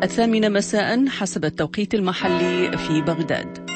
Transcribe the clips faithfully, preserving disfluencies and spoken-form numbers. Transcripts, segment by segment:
الثامنة مساء حسب التوقيت المحلي في بغداد.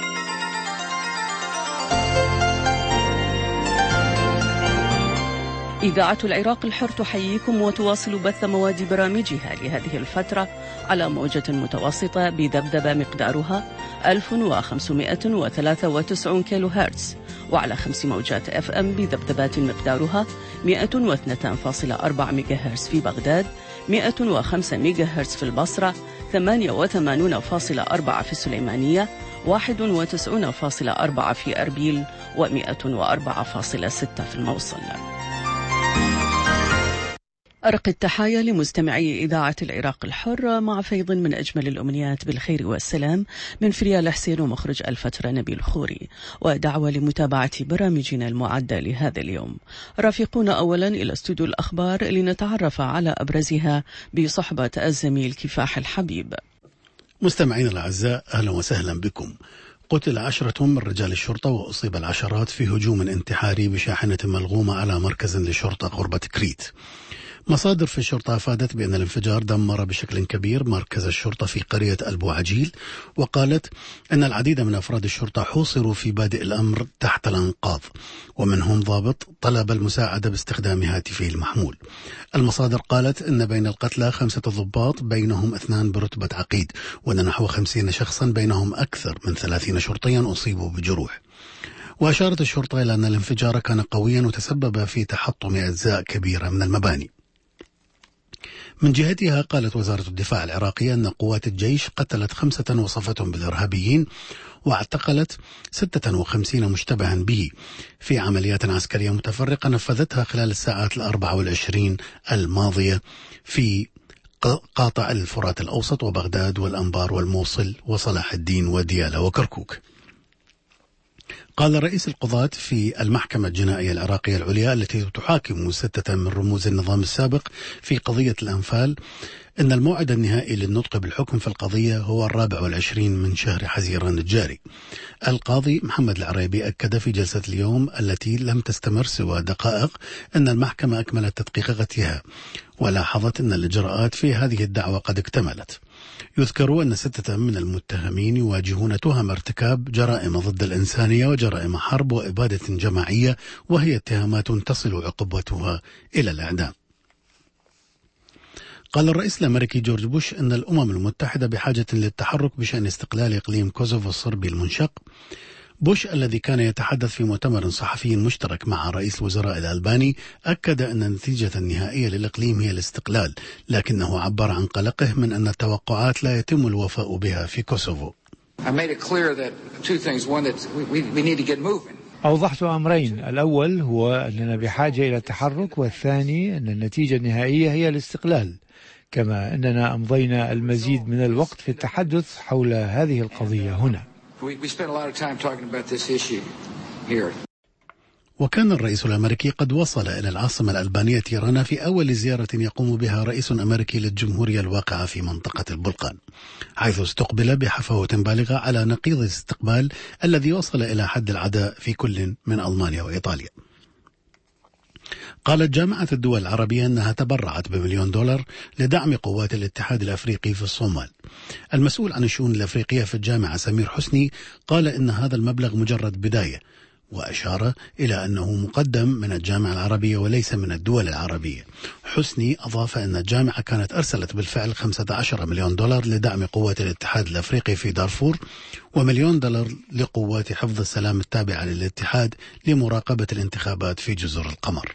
إذاعة العراق الحر تحييكم وتواصل بث مواد برامجها لهذه الفترة على موجة متوسطة بذبذبة مقدارها ألف وخمسمائة وثلاثة وتسعين كيلو هرتز، وعلى خمس موجات اف ام بذبذبات مقدارها مائة واثنين فاصلة أربعة ميجا هرتز في بغداد، مائة وخمسة ميجا هرتز في البصرة، ثمانية وثمانين فاصلة أربعة في السليمانية، واحد وتسعين فاصلة أربعة في أربيل، ومائة وأربعة فاصلة ستة في الموصل. أرق التحايا لمستمعي إذاعة العراق الحر مع فيض من أجمل الأمنيات بالخير والسلام من فريال حسين ومخرج الفترة نبيل خوري، ودعوة لمتابعة برامجنا المعدة لهذا اليوم. رافقونا أولا إلى استوديو الأخبار لنتعرف على أبرزها بصحبة الزميل كفاح الحبيب. مستمعين الأعزاء، أهلا وسهلا بكم. قتل عشرة من رجال الشرطة وأصيب العشرات في هجوم انتحاري بشاحنة ملغومة على مركز للشرطة قرب كريت. مصادر في الشرطة أفادت بأن الانفجار دمر بشكل كبير مركز الشرطة في قرية ألبو عجيل، وقالت أن العديد من أفراد الشرطة حوصروا في بادئ الأمر تحت الأنقاض، ومنهم ضابط طلب المساعدة باستخدام هاتفه المحمول. المصادر قالت أن بين القتلى خمسة ضباط بينهم اثنان برتبة عقيد، وأن نحو خمسين شخصا بينهم أكثر من ثلاثين شرطيا أصيبوا بجروح. وأشارت الشرطة إلى أن الانفجار كان قويا وتسبب في تحطم أجزاء كبيرة من المباني. من جهتها قالت وزارة الدفاع العراقية أن قوات الجيش قتلت خمسة وصفتهم بالإرهابيين، واعتقلت ستة وخمسين مشتبها به في عمليات عسكرية متفرقة نفذتها خلال الساعات الأربع والعشرين الماضية في قاطع الفرات الأوسط وبغداد والأنبار والموصل وصلاح الدين وديالى وكركوك. قال رئيس القضاة في المحكمة الجنائية العراقية العليا التي تحاكم ستة من رموز النظام السابق في قضية الأنفال أن الموعد النهائي للنطق بالحكم في القضية هو الرابع والعشرين من شهر حزيران الجاري. القاضي محمد العريبي أكد في جلسة اليوم التي لم تستمر سوى دقائق أن المحكمة أكملت تدقيقاتها، ولاحظت أن الإجراءات في هذه الدعوة قد اكتملت. يذكر أن ستة من المتهمين يواجهون تهم ارتكاب جرائم ضد الإنسانية وجرائم حرب وإبادة جماعية، وهي اتهامات تصل عقوبتها إلى الإعدام. قال الرئيس الأمريكي جورج بوش أن الأمم المتحدة بحاجة للتحرك بشأن استقلال إقليم كوسوفو الصربي المنشق. بوش الذي كان يتحدث في مؤتمر صحفي مشترك مع رئيس الوزراء الألباني أكد أن النتيجة النهائية للإقليم هي الاستقلال، لكنه عبر عن قلقه من أن التوقعات لا يتم الوفاء بها في كوسوفو. أوضحت أمرين، الأول هو أننا بحاجة إلى التحرك، والثاني أن النتيجة النهائية هي الاستقلال، كما أننا أمضينا المزيد من الوقت في التحدث حول هذه القضية هنا. وكان الرئيس الأمريكي قد وصل إلى العاصمة الألبانية تيرانا في أول زيارة يقوم بها رئيس أمريكي للجمهورية الواقعة في منطقة البلقان، حيث استقبل بحفاوة بالغة على نقيض الاستقبال الذي وصل إلى حد العداء في كل من ألمانيا وإيطاليا. قالت جامعة الدول العربية أنها تبرعت بمليون دولار لدعم قوات الاتحاد الأفريقي في الصومال. المسؤول عن الشؤون الأفريقية في الجامعة سمير حسني قال إن هذا المبلغ مجرد بداية، وأشار إلى أنه مقدم من الجامعة العربية وليس من الدول العربية. حسني أضاف أن الجامعة كانت أرسلت بالفعل خمسة عشر مليون دولار لدعم قوات الاتحاد الأفريقي في دارفور، ومليون دولار لقوات حفظ السلام التابعة للاتحاد لمراقبة الانتخابات في جزر القمر.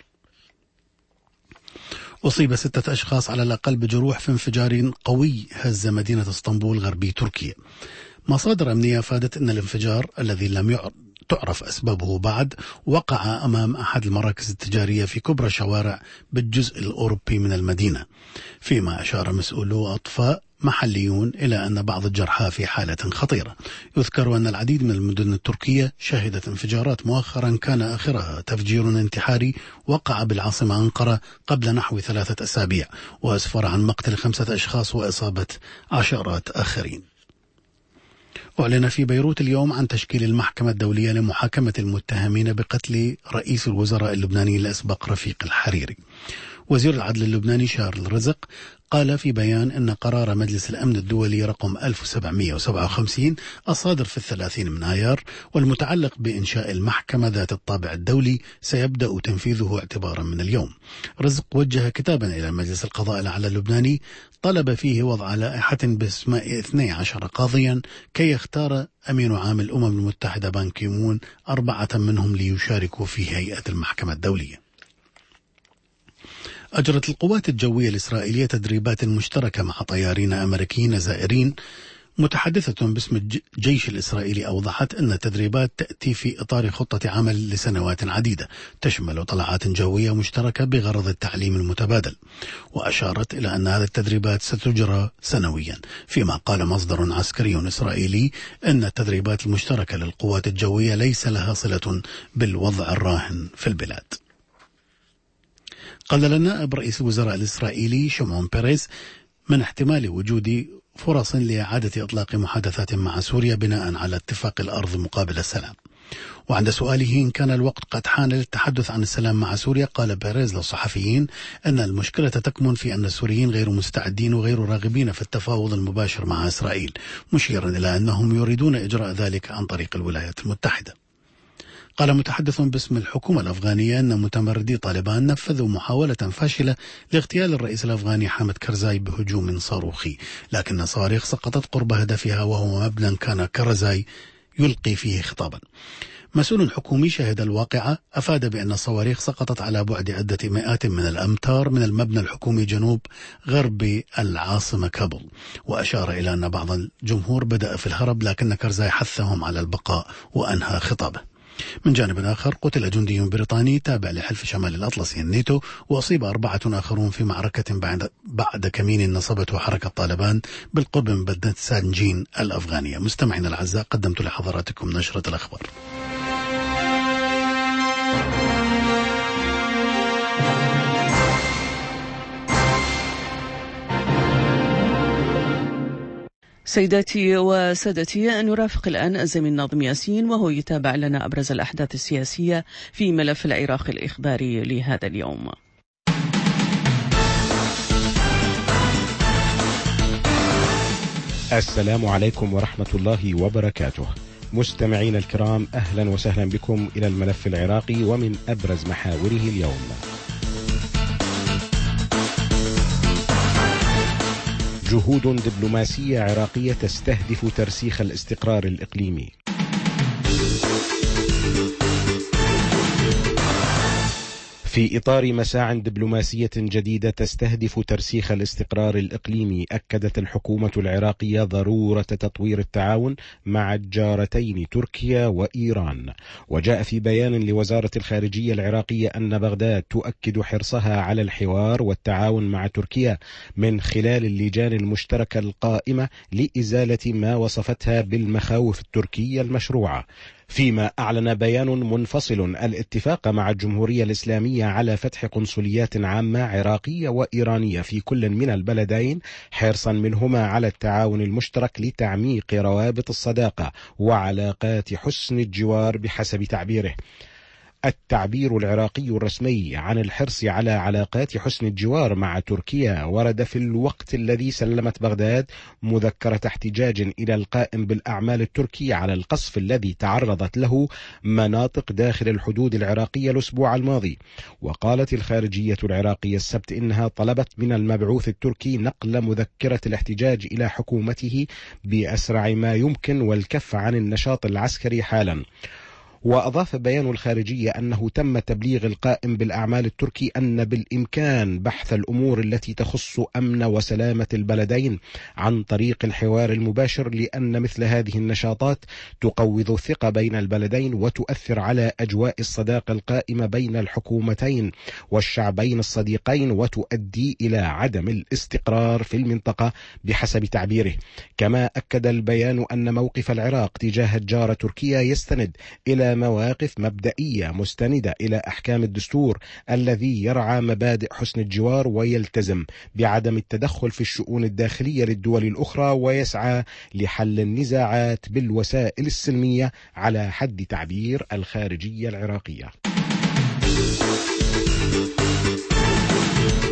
أصيب ستة أشخاص على الأقل بجروح في انفجار قوي هز مدينة اسطنبول غربي تركيا. مصادر أمنية أفادت أن الانفجار الذي لم تعرف أسبابه بعد وقع أمام أحد المراكز التجارية في كبرى شوارع بالجزء الأوروبي من المدينة، فيما أشار مسؤولو أطفاء محليون إلى أن بعض الجرحى في حالة خطيرة. يذكر أن العديد من المدن التركية شهدت انفجارات مؤخرا كان آخرها تفجير انتحاري وقع بالعاصمة أنقرة قبل نحو ثلاثة أسابيع، وأسفر عن مقتل خمسة أشخاص وإصابة عشرات آخرين. أعلن في بيروت اليوم عن تشكيل المحكمة الدولية لمحاكمة المتهمين بقتل رئيس الوزراء اللبناني الأسبق رفيق الحريري. وزير العدل اللبناني شارل رزق قال في بيان أن قرار مجلس الأمن الدولي رقم ألف وسبعمئة وسبعة وخمسين الصادر في الثلاثين من آيار والمتعلق بإنشاء المحكمة ذات الطابع الدولي سيبدأ تنفيذه اعتبارا من اليوم. رزق وجه كتابا إلى مجلس القضاء الأعلى اللبناني طلب فيه وضع لائحة باسماء اثني عشر قاضيا كي يختار أمين عام الأمم المتحدة بان كيمون أربعة منهم ليشاركوا في هيئة المحكمة الدولية. أجرت القوات الجوية الإسرائيلية تدريبات مشتركة مع طيارين أمريكيين زائرين. متحدثة باسم الجيش الإسرائيلي أوضحت أن التدريبات تأتي في إطار خطة عمل لسنوات عديدة تشمل طلعات جوية مشتركة بغرض التعليم المتبادل، وأشارت إلى أن هذه التدريبات ستجرى سنويا، فيما قال مصدر عسكري إسرائيلي أن التدريبات المشتركة للقوات الجوية ليس لها صلة بالوضع الراهن في البلاد. قال لنا نائب رئيس الوزراء الإسرائيلي شمعون بيريز من احتمال وجود فرص لإعادة إطلاق محادثات مع سوريا بناء على اتفاق الأرض مقابل السلام. وعند سؤاله إن كان الوقت قد حان للتحدث عن السلام مع سوريا، قال بيريز للصحفيين أن المشكلة تكمن في أن السوريين غير مستعدين وغير راغبين في التفاوض المباشر مع إسرائيل، مشيرا إلى أنهم يريدون إجراء ذلك عن طريق الولايات المتحدة. قال متحدث باسم الحكومة الأفغانية أن متمردي طالبان نفذوا محاولة فاشلة لاغتيال الرئيس الأفغاني حامد كرزاي بهجوم صاروخي، لكن صواريخ سقطت قرب هدفها وهو مبنى كان كرزاي يلقي فيه خطابا. مسؤول حكومي شهد الواقعة أفاد بأن الصواريخ سقطت على بعد عدة مئات من الأمتار من المبنى الحكومي جنوب غرب العاصمة كابول، وأشار إلى أن بعض الجمهور بدأ في الهرب لكن كرزاي حثهم على البقاء وأنهى خطابه. من جانب آخر قتل جندي بريطاني تابع لحلف شمال الأطلسي الناتو، وأصيب أربعة آخرون في معركة بعد, بعد كمين نصبته حركة طالبان بالقرب من بلدة سانجين الأفغانية. مستمعين الأعزاء، قدمت لحضراتكم نشرة الأخبار. سيداتي وسادتي، نرافق الآن الزميل ناظم ياسين وهو يتابع لنا أبرز الأحداث السياسية في ملف العراق الإخباري لهذا اليوم. السلام عليكم ورحمة الله وبركاته. مستمعين الكرام، أهلا وسهلا بكم إلى الملف العراقي ومن أبرز محاوره اليوم. جهود دبلوماسية عراقية تستهدف ترسيخ الاستقرار الإقليمي. في إطار مساع دبلوماسية جديدة تستهدف ترسيخ الاستقرار الإقليمي، أكدت الحكومة العراقية ضرورة تطوير التعاون مع الجارتين تركيا وإيران. وجاء في بيان لوزارة الخارجية العراقية أن بغداد تؤكد حرصها على الحوار والتعاون مع تركيا من خلال اللجان المشتركة القائمة لإزالة ما وصفتها بالمخاوف التركية المشروعة. فيما أعلن بيان منفصل الاتفاق مع الجمهورية الإسلامية على فتح قنصليات عامة عراقية وإيرانية في كل من البلدين، حرصا منهما على التعاون المشترك لتعميق روابط الصداقة وعلاقات حسن الجوار بحسب تعبيره. التعبير العراقي الرسمي عن الحرص على علاقات حسن الجوار مع تركيا ورد في الوقت الذي سلمت بغداد مذكرة احتجاج إلى القائم بالأعمال التركي على القصف الذي تعرضت له مناطق داخل الحدود العراقية الأسبوع الماضي. وقالت الخارجية العراقية السبت إنها طلبت من المبعوث التركي نقل مذكرة الاحتجاج إلى حكومته بأسرع ما يمكن والكف عن النشاط العسكري حالا. وأضاف بيان الخارجية أنه تم تبليغ القائم بالأعمال التركي أن بالإمكان بحث الأمور التي تخص أمن وسلامة البلدين عن طريق الحوار المباشر، لأن مثل هذه النشاطات تقوض الثقة بين البلدين وتؤثر على أجواء الصداقة القائمة بين الحكومتين والشعبين الصديقين وتؤدي إلى عدم الاستقرار في المنطقة بحسب تعبيره. كما أكد البيان أن موقف العراق تجاه الجارة تركيا يستند إلى مواقف مبدئية مستندة إلى أحكام الدستور الذي يرعى مبادئ حسن الجوار ويلتزم بعدم التدخل في الشؤون الداخلية للدول الأخرى، ويسعى لحل النزاعات بالوسائل السلمية على حد تعبير الخارجية العراقية.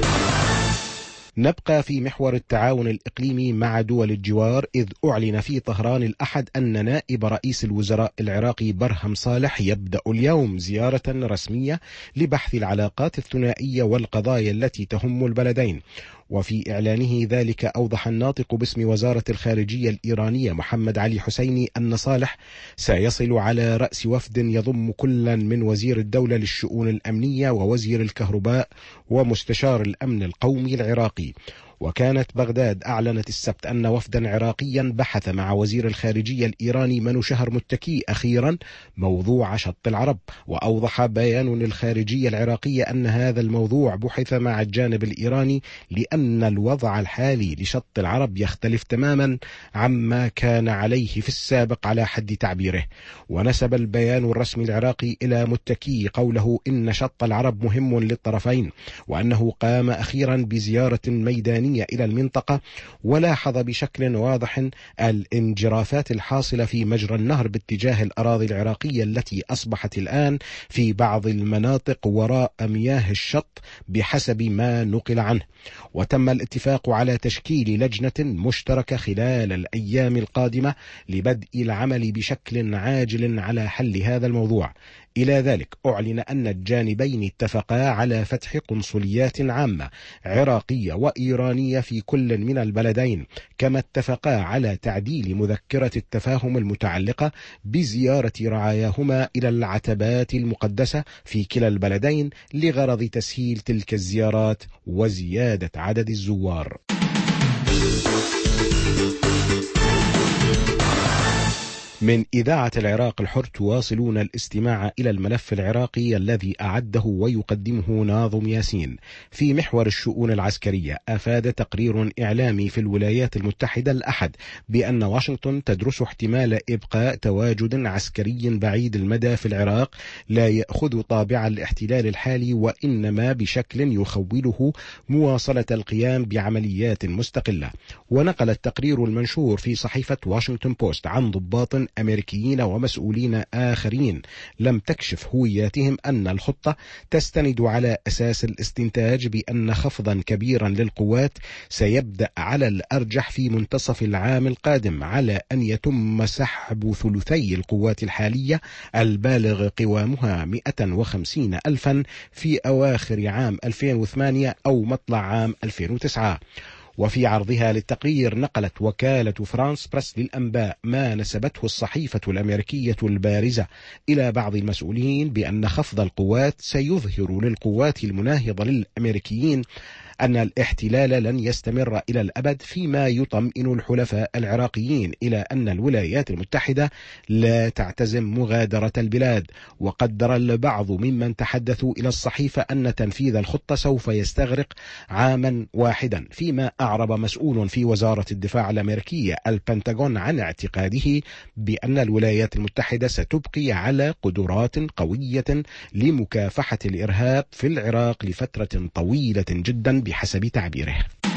نبقى في محور التعاون الإقليمي مع دول الجوار، إذ أعلن في طهران الأحد أن نائب رئيس الوزراء العراقي برهم صالح يبدأ اليوم زيارة رسمية لبحث العلاقات الثنائية والقضايا التي تهم البلدين. وفي إعلانه ذلك أوضح الناطق باسم وزارة الخارجية الإيرانية محمد علي حسيني أن صالح سيصل على رأس وفد يضم كلا من وزير الدولة للشؤون الأمنية ووزير الكهرباء ومستشار الأمن القومي العراقي. وكانت بغداد أعلنت السبت أن وفدا عراقيا بحث مع وزير الخارجية الإيراني منوشهر متكي أخيرا موضوع شط العرب. وأوضح بيان للخارجية العراقية أن هذا الموضوع بحث مع الجانب الإيراني لأن الوضع الحالي لشط العرب يختلف تماما عما كان عليه في السابق على حد تعبيره. ونسب البيان الرسمي العراقي إلى متكي قوله إن شط العرب مهم للطرفين، وأنه قام أخيرا بزيارة ميدانية إلى المنطقة ولاحظ بشكل واضح الانجرافات الحاصلة في مجرى النهر باتجاه الأراضي العراقية التي أصبحت الآن في بعض المناطق وراء مياه الشط بحسب ما نقل عنه. وتم الاتفاق على تشكيل لجنة مشتركة خلال الأيام القادمة لبدء العمل بشكل عاجل على حل هذا الموضوع. إلى ذلك أعلن أن الجانبين اتفقا على فتح قنصليات عامة عراقية وإيرانية في كل من البلدين، كما اتفقا على تعديل مذكرة التفاهم المتعلقة بزيارة رعاياهما إلى العتبات المقدسة في كلا البلدين لغرض تسهيل تلك الزيارات وزيادة عدد الزوار. من إذاعة العراق الحر تواصلون الاستماع إلى الملف العراقي الذي أعده ويقدمه ناظم ياسين. في محور الشؤون العسكرية، أفاد تقرير إعلامي في الولايات المتحدة الأحد بأن واشنطن تدرس احتمال إبقاء تواجد عسكري بعيد المدى في العراق لا يأخذ طابع الاحتلال الحالي، وإنما بشكل يخوله مواصلة القيام بعمليات مستقلة. ونقل التقرير المنشور في صحيفة واشنطن بوست عن ضباط أمريكيين ومسؤولين آخرين لم تكشف هوياتهم أن الخطة تستند على أساس الاستنتاج بأن خفضا كبيرا للقوات سيبدأ على الأرجح في منتصف العام القادم، على أن يتم سحب ثلثي القوات الحالية البالغ قوامها مئة وخمسين ألفا في أواخر عام ألفين وثمانية أو مطلع عام ألفين وتسعة. وفي عرضها للتقرير نقلت وكالة فرانس بريس للأنباء ما نسبته الصحيفة الأمريكية البارزة إلى بعض المسؤولين بأن خفض القوات سيظهر للقوات المناهضة للأمريكيين أن الاحتلال لن يستمر إلى الأبد، فيما يطمئن الحلفاء العراقيين إلى أن الولايات المتحدة لا تعتزم مغادرة البلاد. وقدر البعض ممن تحدثوا إلى الصحيفة أن تنفيذ الخطة سوف يستغرق عاما واحدا، فيما أعرب مسؤول في وزارة الدفاع الأمريكية البنتاغون عن اعتقاده بأن الولايات المتحدة ستبقي على قدرات قوية لمكافحة الإرهاب في العراق لفترة طويلة جدا بحسب تعبيره.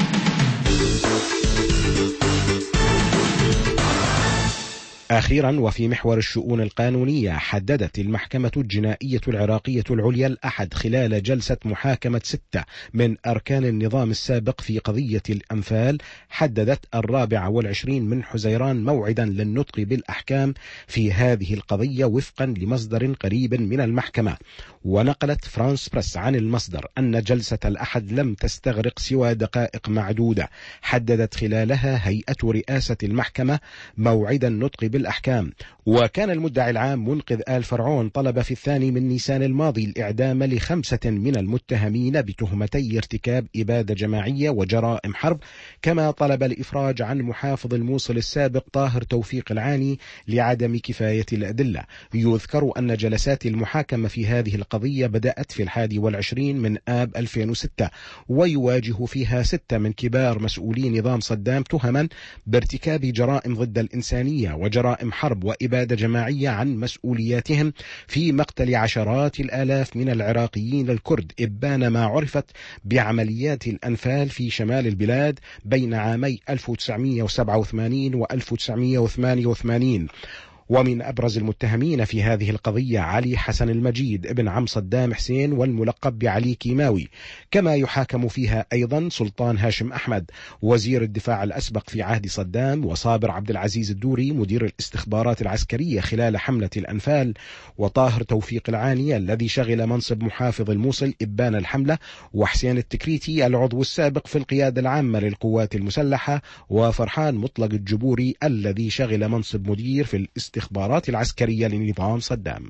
أخيرا، وفي محور الشؤون القانونية، حددت المحكمة الجنائية العراقية العليا الأحد خلال جلسة محاكمة ستة من أركان النظام السابق في قضية الأنفال، حددت الرابع والعشرين من حزيران موعدا للنطق بالأحكام في هذه القضية وفقا لمصدر قريب من المحكمة. ونقلت فرانس بريس عن المصدر أن جلسة الأحد لم تستغرق سوى دقائق معدودة، حددت خلالها هيئة رئاسة المحكمة موعد النطق بالأحكام. وكان المدعي العام منقذ آل فرعون طلب في الثاني من نيسان الماضي الإعدام لخمسة من المتهمين بتهمتي ارتكاب إبادة جماعية وجرائم حرب، كما طلب الإفراج عن محافظ الموصل السابق طاهر توفيق العاني لعدم كفاية الأدلة. يذكر أن جلسات المحاكمة في هذه القضية بدأت في الحادي والعشرين من آب ألفين وستة، ويواجه فيها ستة من كبار مسؤولي نظام صدام تهما بارتكاب جرائم ضد الإنسانية وجرائم حرب وإبادة جماعية عن مسؤولياتهم في مقتل عشرات الآلاف من العراقيين الكرد إبان ما عرفت بعمليات الأنفال في شمال البلاد بين عامي ألف وتسعمئة وسبعة وثمانين و ألف وتسعمئة وثمانية وثمانين. ومن أبرز المتهمين في هذه القضية علي حسن المجيد ابن عم صدام حسين والملقب بعلي كيماوي، كما يحاكم فيها أيضا سلطان هاشم أحمد وزير الدفاع الأسبق في عهد صدام، وصابر عبد العزيز الدوري مدير الاستخبارات العسكرية خلال حملة الأنفال، وطاهر توفيق العاني الذي شغل منصب محافظ الموصل إبان الحملة، وحسين التكريتي العضو السابق في القيادة العامة للقوات المسلحة، وفرحان مطلق الجبوري الذي شغل منصب مدير في الاستخبارات العسكرية لنظام صدام.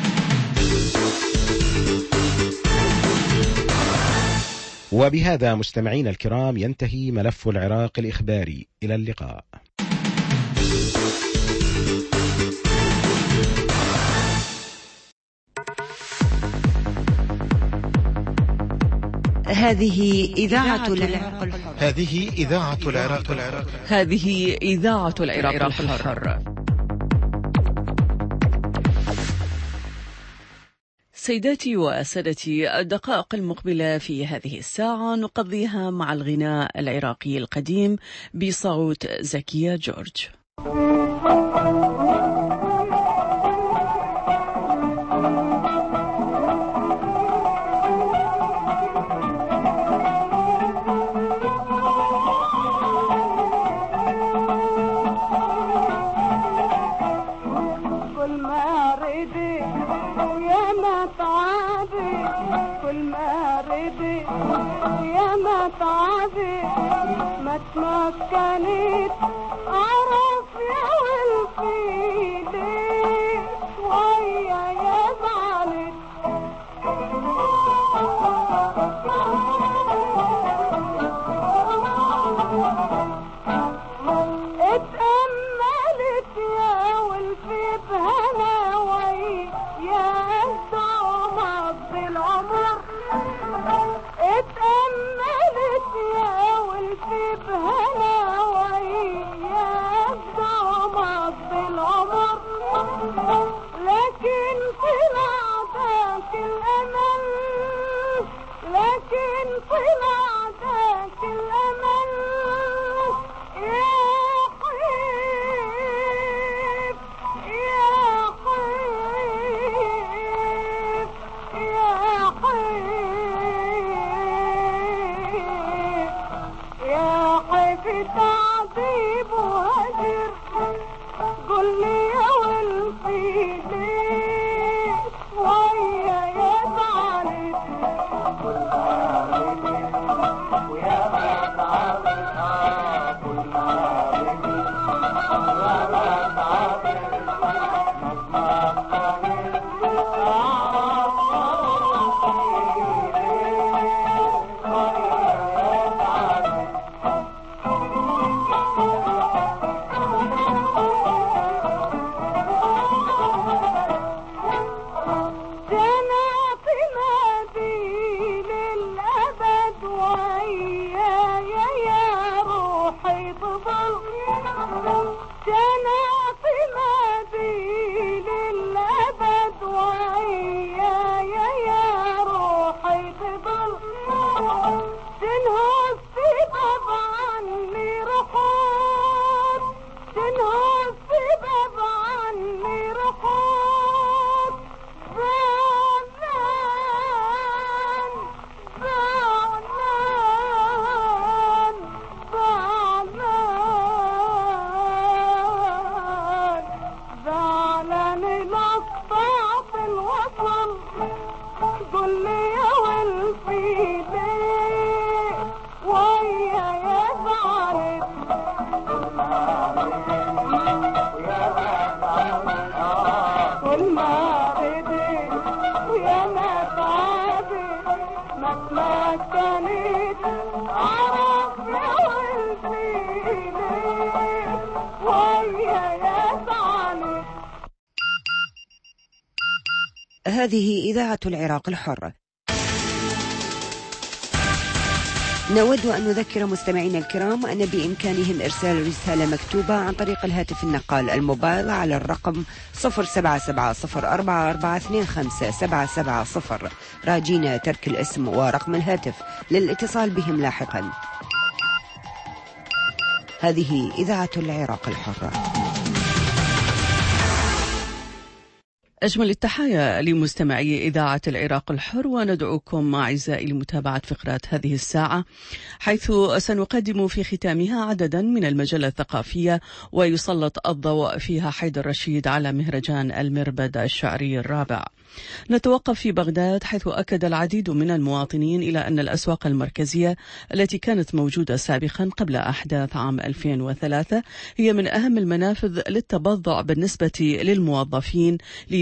وبهذا مستمعين الكرام ينتهي ملف العراق الإخباري. إلى اللقاء. هذه إذاعة العراق الحر. هذه إذاعة العراق الحر. هذه إذاعة العراق الحر. سيداتي وسادتي، الدقائق المقبلة في هذه الساعة نقضيها مع الغناء العراقي القديم بصوت زكية جورج. ما تمكنت أعرف يا والفيدي ويا يزعلت اتأملت يا والفي بهنا ويا الدعمة بالعمر اتأملت يا والفي بهنا ويا الدعمة بالعمر لكن طلع ذاك الأمل لكن طلع ذاك الأمل يا حيف يا حيف يا حيف يا حيف تعذيب وهجر قل لي يا ولفي ليش ويا يزعلت ويا ما تعبت كل ما بدي ويا ما تعبت هذه إذاعة العراق الحر. نود أن نذكر مستمعينا الكرام أن بإمكانهم إرسال رسالة مكتوبة عن طريق الهاتف النقال الموبايل على الرقم صفر سبعة سبعة صفر أربعة أربعة اثنين خمسة سبعة سبعة صفر، راجين ترك الاسم ورقم الهاتف للاتصال بهم لاحقا. هذه إذاعة العراق الحر. أجمل التحايا لمستمعي إذاعة العراق الحر، وندعوكم أعزائي لمتابعة فقرات هذه الساعة، حيث سنقدم في ختامها عددا من المجلة الثقافية، ويسلط الضوء فيها حيدر رشيد على مهرجان المربد الشعري الرابع. نتوقف في بغداد، حيث أكد العديد من المواطنين إلى أن الأسواق المركزية التي كانت موجودة سابقا قبل أحداث عام ألفين وثلاثة هي من أهم المنافذ للتبضع بالنسبة للموظفين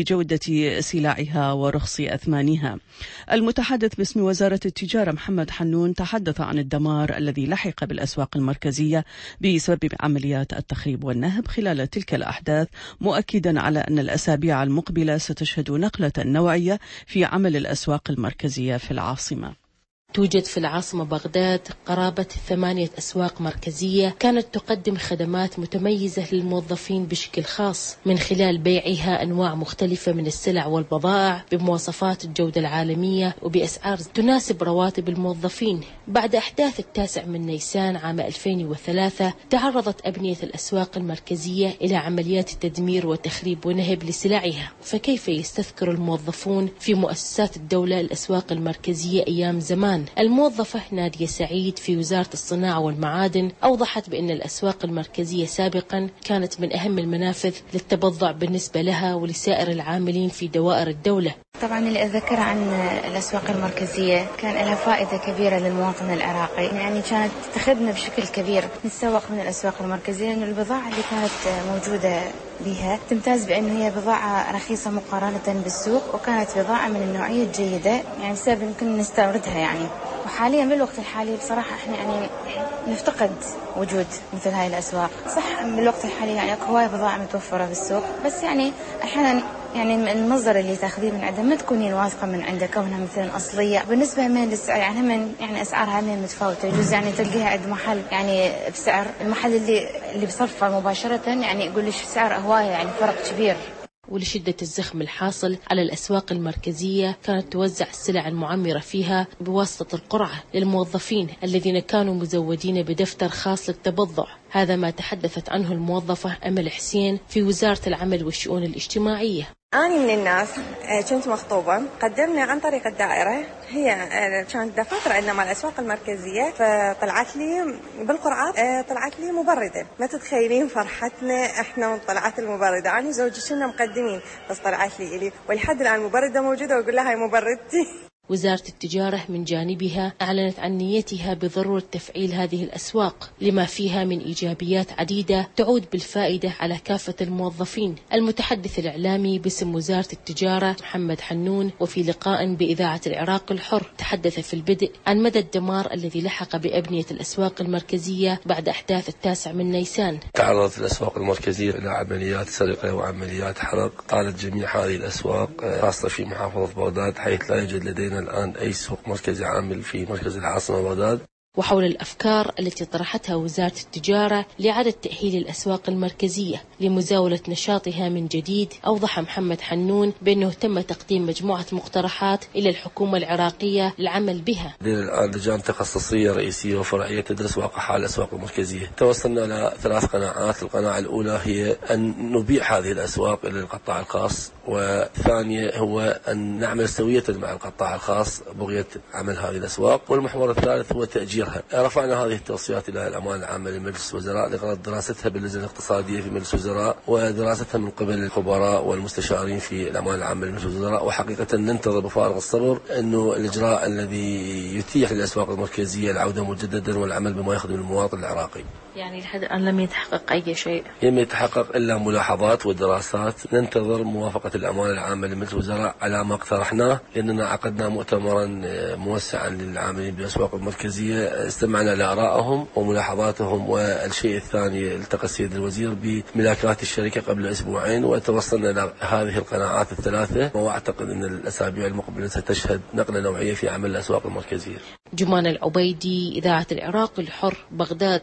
لجودة سلعها ورخص أثمانها. المتحدث باسم وزارة التجارة محمد حنون تحدث عن الدمار الذي لحق بالأسواق المركزية بسبب عمليات التخريب والنهب خلال تلك الأحداث، مؤكدا على أن الأسابيع المقبلة ستشهد نقلة نوعية في عمل الأسواق المركزية في العاصمة. توجد في العاصمة بغداد قرابة ثمانية أسواق مركزية كانت تقدم خدمات متميزة للموظفين بشكل خاص، من خلال بيعها أنواع مختلفة من السلع والبضائع بمواصفات الجودة العالمية وبأسعار تناسب رواتب الموظفين. بعد أحداث التاسع من نيسان عام ألفين وثلاثة تعرضت أبنية الأسواق المركزية إلى عمليات تدمير وتخريب ونهب لسلعها، فكيف يستذكر الموظفون في مؤسسات الدولة الأسواق المركزية أيام زمان؟ الموظفة نادية سعيد في وزارة الصناعة والمعادن أوضحت بأن الأسواق المركزية سابقا كانت من أهم المنافذ للتبضع بالنسبة لها ولسائر العاملين في دوائر الدولة. طبعا اللي أذكر عن الأسواق المركزية كان لها فائدة كبيرة للمواطن العراقي، يعني كانت تخدمنا بشكل كبير نتسوق من الأسواق المركزية، لأن البضاعة اللي كانت موجودة بها تمتاز بأنه هي بضاعة رخيصة مقارنة بالسوق، وكانت بضاعة من النوعية الجيدة، يعني بسبب يمكن نستوردها يعني. وحاليا بالوقت الحالي بصراحة احنا يعني نفتقد وجود مثل هاي الأسواق. صح بالوقت الحالي يعني اكو هواي بضاعة متوفرة بالسوق، بس يعني احيانا يعني المصدر اللي تاخذيه من عنده ما تكونين واثقة من عنده كونها مثلا أصلية. بالنسبة من للسعر يعني من يعني أسعارها من متفاوتة، يجوز يعني تلقيها عند محل يعني بسعر المحل اللي اللي بصرفها مباشرة يعني يقول لك سعر هواية، يعني فرق كبير. ولشدة الزخم الحاصل على الأسواق المركزية كانت توزع السلع المعمرة فيها بواسطة القرعة للموظفين الذين كانوا مزودين بدفتر خاص للتبضع. هذا ما تحدثت عنه الموظفة أمل حسين في وزارة العمل والشؤون الاجتماعية. أنا من الناس كنت مخطوبة، قدمنا عن طريق الدائرة، هي كانت دفاتر عندنا مع الأسواق المركزية، فطلعت لي بالقرعات طلعت لي مبردة. ما تتخيلين فرحتنا احنا من طلعت المبردة. أنا وزوجي كنا مقدمين بس طلعت لي إلي، ولحد الآن مبردة موجودة وأقول لها هاي مبردتي. وزارة التجارة من جانبها أعلنت عن نيتها بضرورة تفعيل هذه الأسواق لما فيها من إيجابيات عديدة تعود بالفائدة على كافة الموظفين. المتحدث الإعلامي باسم وزارة التجارة محمد حنون وفي لقاء بإذاعة العراق الحر تحدث في البدء عن مدى الدمار الذي لحق بأبنية الأسواق المركزية بعد أحداث التاسع من نيسان. تعرضت الأسواق المركزية إلى عمليات سرقة وعمليات حرق طالت جميع هذه الأسواق، خاصة في محافظة بغداد، حيث لا يوجد لدينا الآن أي سوق مركزي عامل في مركز العاصمة بغداد. وحول الأفكار التي طرحتها وزارة التجارة لإعادة تأهيل الأسواق المركزية لمزاولة نشاطها من جديد، أوضح محمد حنون بأنه تم تقديم مجموعة مقترحات إلى الحكومة العراقية للعمل بها. لدينا الآن لجان تخصصية رئيسية وفرعية تدرس واقع حال الأسواق المركزية. توصلنا إلى ثلاث قناعات. القناعة الأولى هي أن نبيع هذه الأسواق إلى القطاع الخاص، والثانية هو أن نعمل سوية مع القطاع الخاص بغية عمل هذه الأسواق، والمحور الثالث هو تأجير. رفعنا هذه التوصيات إلى الأمانة العامة لمجلس الوزراء لغرض دراستها باللجنة الاقتصادية في مجلس الوزراء ودراستها من قبل الخبراء والمستشارين في الأمانة العامة لمجلس الوزراء. وحقيقة ننتظر بفارغ الصبر أنه الإجراء الذي يتيح للأسواق المركزية العودة مجددا والعمل بما يخدم المواطن العراقي. يعني لحد الآن لم يتحقق أي شيء؟ لم يتحقق إلا ملاحظات ودراسات. ننتظر موافقة الأمانة العامة لمجلس الوزراء على ما اقترحناه، لأننا عقدنا مؤتمرا موسعا للعاملين بالأسواق المركزية، استمعنا لآرائهم وملاحظاتهم. والشيء الثاني، التقى السيد الوزير بملاكات الشركة قبل أسبوعين وتوصلنا إلى هذه القناعات الثلاثة، وأعتقد أن الأسابيع المقبلة ستشهد نقلة نوعية في عمل الأسواق المركزية. جمان العبيدي، إذاعة العراق الحر، بغداد.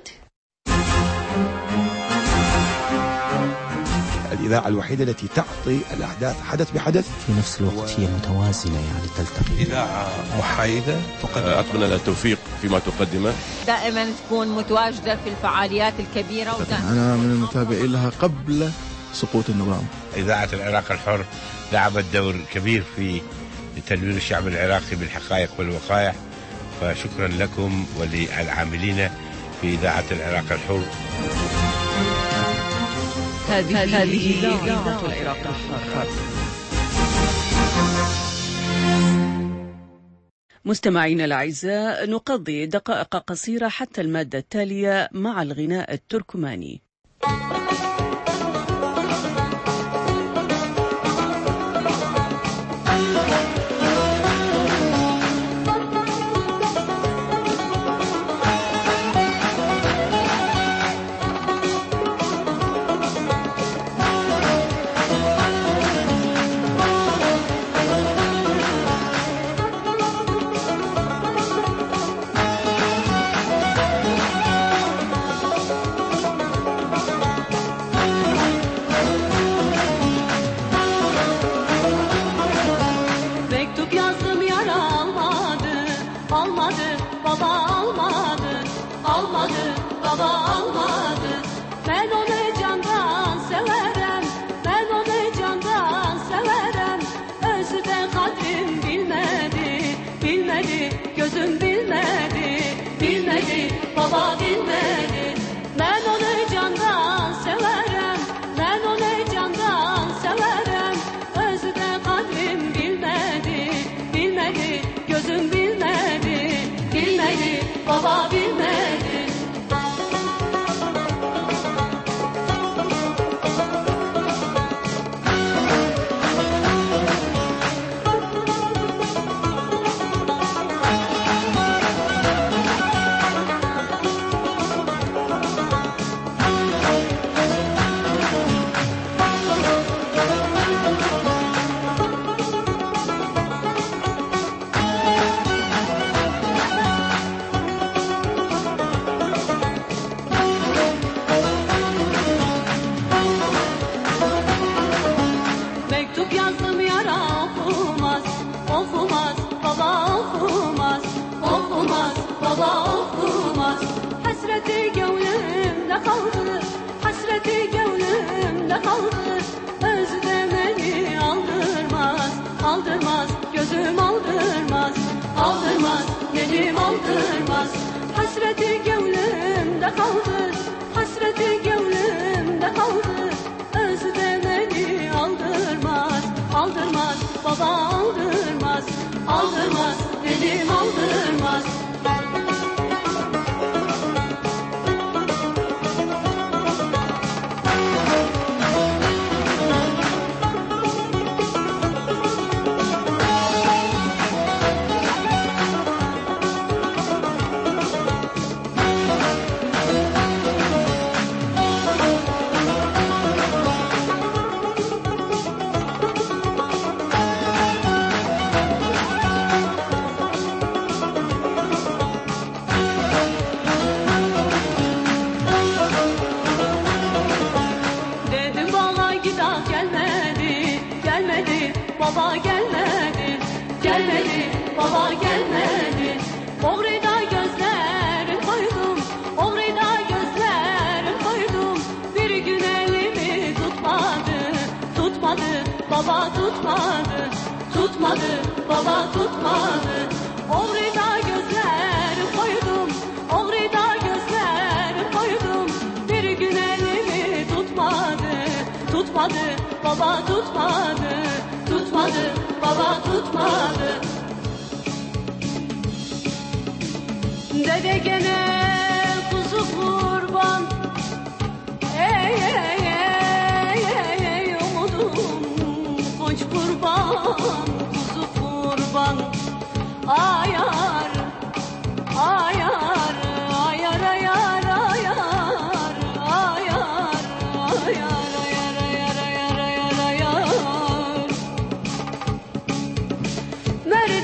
الإذاعة الوحيدة التي تعطي الأحداث حدث بحدث في نفس الوقت و... هي متوازنة، يعني تلتقي. إذاعة محايدة تقدم. أتمنى لها التوفيق فيما تقدمه، دائما تكون متواجدة في الفعاليات الكبيرة. وكان... أنا من المتابعين لها قبل سقوط النظام. إذاعة العراق الحر لعبت دور كبير في تنوير الشعب العراقي بالحقائق والوقائع، فشكرا لكم وللعاملين في إذاعة العراق الحر. هذه إذاعة العراق الحر. مستمعينا الأعزاء، نقضي دقائق قصيرة حتى المادة التالية مع الغناء التركماني.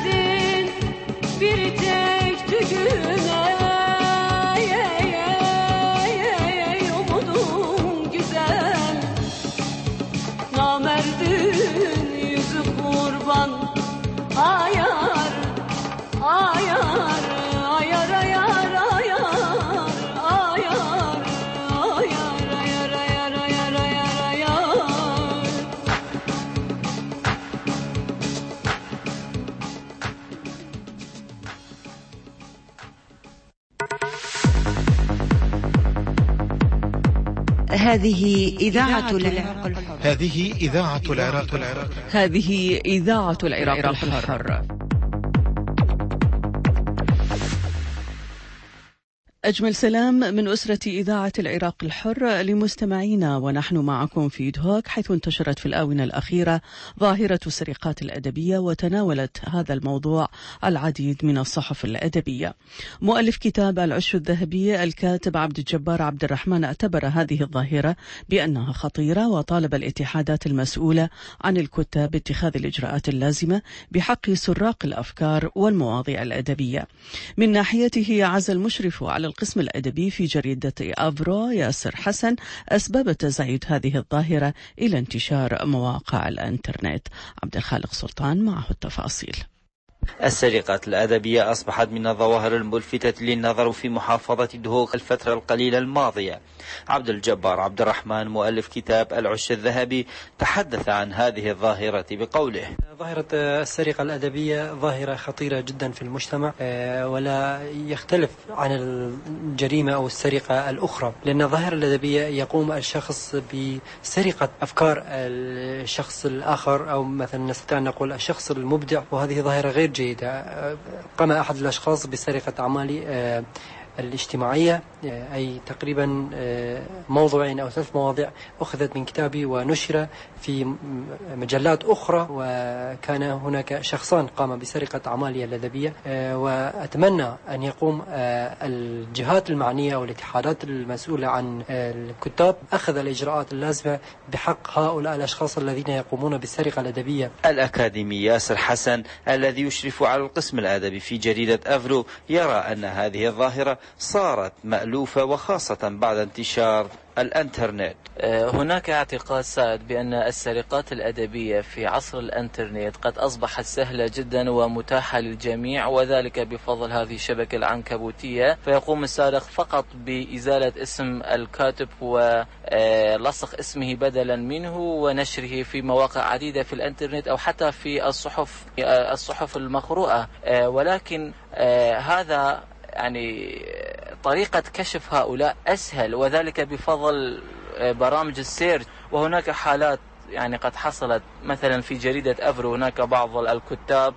Merdin bir tek tüküne, ye ye هذه إذاعة العراق الحر. هذه إذاعة العراق الحر. هذه إذاعة العراق الحر. أجمل سلام من أسرة إذاعة العراق الحر لمستمعينا، ونحن معكم في دهوك، حيث انتشرت في الآونة الأخيرة ظاهرة السرقات الأدبية، وتناولت هذا الموضوع العديد من الصحف الأدبية. مؤلف كتاب العش الذهبي الكاتب عبد الجبار عبد الرحمن اعتبر هذه الظاهرة بأنها خطيرة، وطالب الاتحادات المسؤولة عن الكتاب باتخاذ الإجراءات اللازمة بحق سراق الأفكار والمواضيع الأدبية. من ناحيته عز المشرف على القسم الأدبي في جريدة أفرو ياسر حسن أسباب تزايد هذه الظاهرة إلى انتشار مواقع الإنترنت. عبد الخالق سلطان معه التفاصيل. السرقات الأدبية أصبحت من الظواهر الملفتة للنظر في محافظة دهوك الفترة القليلة الماضية. عبد الجبار عبد الرحمن مؤلف كتاب العش الذهبي تحدث عن هذه الظاهرة بقوله: ظاهرة السرقة الأدبية ظاهرة خطيرة جدا في المجتمع، ولا يختلف عن الجريمة أو السرقة الأخرى، لأن الظاهرة الأدبية يقوم الشخص بسرقة أفكار الشخص الآخر، أو مثلا نستطيع أن نقول الشخص المبدع، وهذه ظاهرة غير جيدة. قام أحد الأشخاص بسرقة أعمالي الاجتماعية، أي تقريبا موضوعين أو ثلاث مواضيع أخذت من كتابي ونشر في مجلات أخرى، وكان هناك شخصان قام بسرقة أعمالي الأدبية. وأتمنى أن يقوم الجهات المعنية أو الاتحادات المسؤولة عن الكتاب أخذ الإجراءات اللازمة بحق هؤلاء الأشخاص الذين يقومون بالسرقة الأدبية. الأكاديمي ياسر حسن الذي يشرف على القسم الأدبي في جريدة أفرو يرى أن هذه الظاهرة صارت مألوفة، وخاصة بعد انتشار الانترنت. هناك اعتقاد سائد بأن السرقات الأدبية في عصر الانترنت قد أصبحت سهلة جدا ومتاحة للجميع، وذلك بفضل هذه الشبكة العنكبوتية. فيقوم السارق فقط بإزالة اسم الكاتب ولصق اسمه بدلا منه ونشره في مواقع عديدة في الانترنت أو حتى في الصحف الصحف المقروءة. ولكن هذا يعني طريقة كشف هؤلاء أسهل، وذلك بفضل برامج السيرش. وهناك حالات يعني قد حصلت مثلا في جريدة أفرو، هناك بعض الكتاب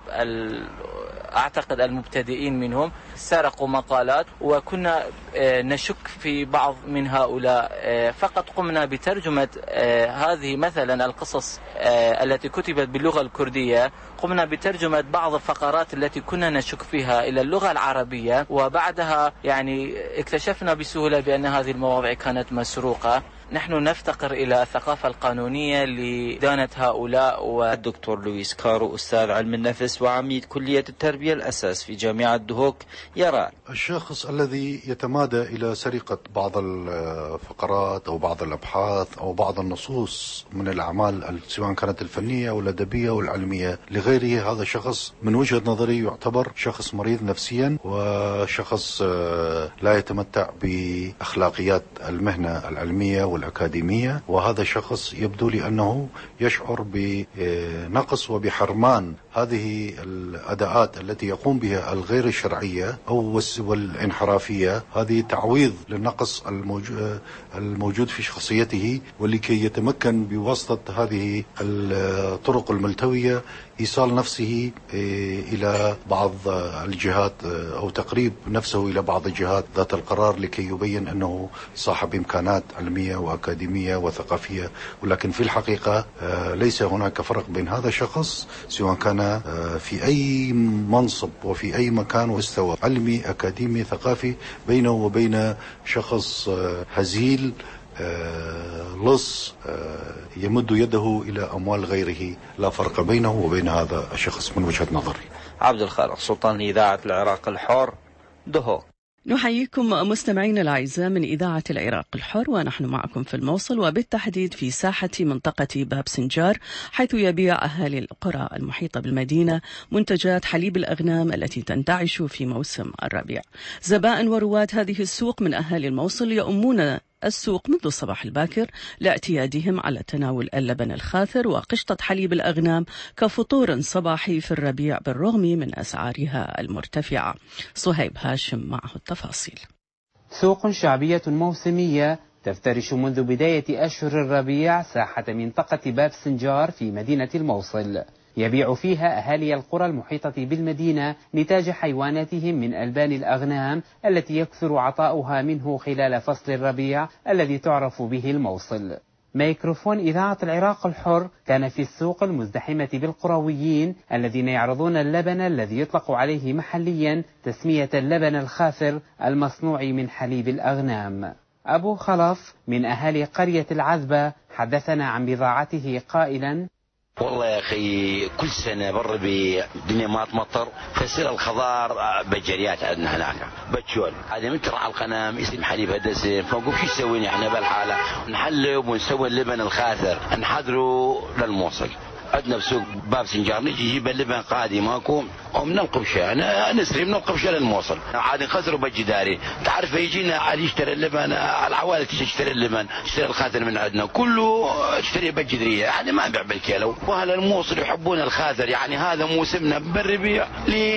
أعتقد المبتدئين منهم سرقوا مقالات، وكنا نشك في بعض من هؤلاء، فقط قمنا بترجمة هذه مثلا القصص التي كتبت باللغة الكردية، قمنا بترجمة بعض الفقرات التي كنا نشك فيها إلى اللغة العربية، وبعدها يعني اكتشفنا بسهولة بأن هذه المواضيع كانت مسروقة. نحن نفتقر إلى الثقافة القانونية لدانة هؤلاء. والدكتور لويس كارو أستاذ علم النفس وعميد كلية التربية الأساس في جامعة دهوك يرى: الشخص الذي يتمادى إلى سرقة بعض الفقرات أو بعض الأبحاث أو بعض النصوص من الأعمال سواء كانت الفنية أو الأدبية أو العلمية لغيره، هذا شخص من وجهة نظري يعتبر شخص مريض نفسيا، وشخص لا يتمتع بأخلاقيات المهنة العلمية والأكاديمية. وهذا الشخص يبدو لي أنه يشعر بنقص وبحرمان هذه الأداءات التي يقوم بها الغير الشرعية أو والانحرافية، هذه تعويض للنقص الموجود في شخصيته، ولكي يتمكن بواسطة هذه الطرق الملتوية إيصال نفسه إلى بعض الجهات أو تقريب نفسه إلى بعض الجهات ذات القرار، لكي يبين أنه صاحب إمكانات علمية وأكاديمية وثقافية. ولكن في الحقيقة ليس هناك فرق بين هذا الشخص سواء كان في أي منصب وفي أي مكان واستوى علمي أكاديمي ثقافي، بينه وبين شخص هزيل لص يمد يده إلى أموال غيره. لا فرق بينه وبين هذا الشخص من وجهة نظري. عبد الخالق سلطان، إذاعة العراق الحر، دهوك. نحييكم مستمعين الأعزاء من إذاعة العراق الحر، ونحن معكم في الموصل، وبالتحديد في ساحة منطقة باب سنجار، حيث يبيع أهالي القرى المحيطة بالمدينة منتجات حليب الأغنام التي تنتعش في موسم الربيع. زبائن ورواد هذه السوق من أهالي الموصل يؤمون السوق منذ الصباح الباكر لاعتيادهم على تناول اللبن الخاثر وقشطة حليب الأغنام كفطور صباحي في الربيع، بالرغم من أسعارها المرتفعة. صهيب هاشم معه التفاصيل. سوق شعبية موسمية تفترش منذ بداية أشهر الربيع ساحة منطقة باب سنجار في مدينة الموصل، يبيع فيها أهالي القرى المحيطة بالمدينة نتاج حيواناتهم من ألبان الأغنام التي يكثر عطاؤها منه خلال فصل الربيع الذي تعرف به الموصل. ميكروفون إذاعة العراق الحر كان في السوق المزدحمة بالقرويين الذين يعرضون اللبن الذي يطلق عليه محليا تسمية اللبن الخاثر المصنوع من حليب الأغنام. أبو خلف من أهالي قرية العذبة حدثنا عن بضاعته قائلا: والله يا أخي كل سنة بالربيع الدنيا ما تمطر فيصير الخضار بجريات عندنا هناك بتشول هذا من ترعى القنام اسم حليبها دسم، فنقول شو يسوي احنا بالحالة نحلب ونسوي اللبن الخاثر نحضره للموصل. عندنا بسوق باب سنجار نجي نجيب اللبن قادي ماكو ومننقب شيء انا نسري مننقب شيء للموصل عاد نخسره بجداري. تعرف يجينا عاد يشتري اللبن العوائل تيجي تشتري اللبن تشتري الخاثر من عندنا كله تشتري بجدريه يعني ما نبيع بالكيلو. واهل الموصل يحبون الخاثر يعني هذا موسمنا بالربيع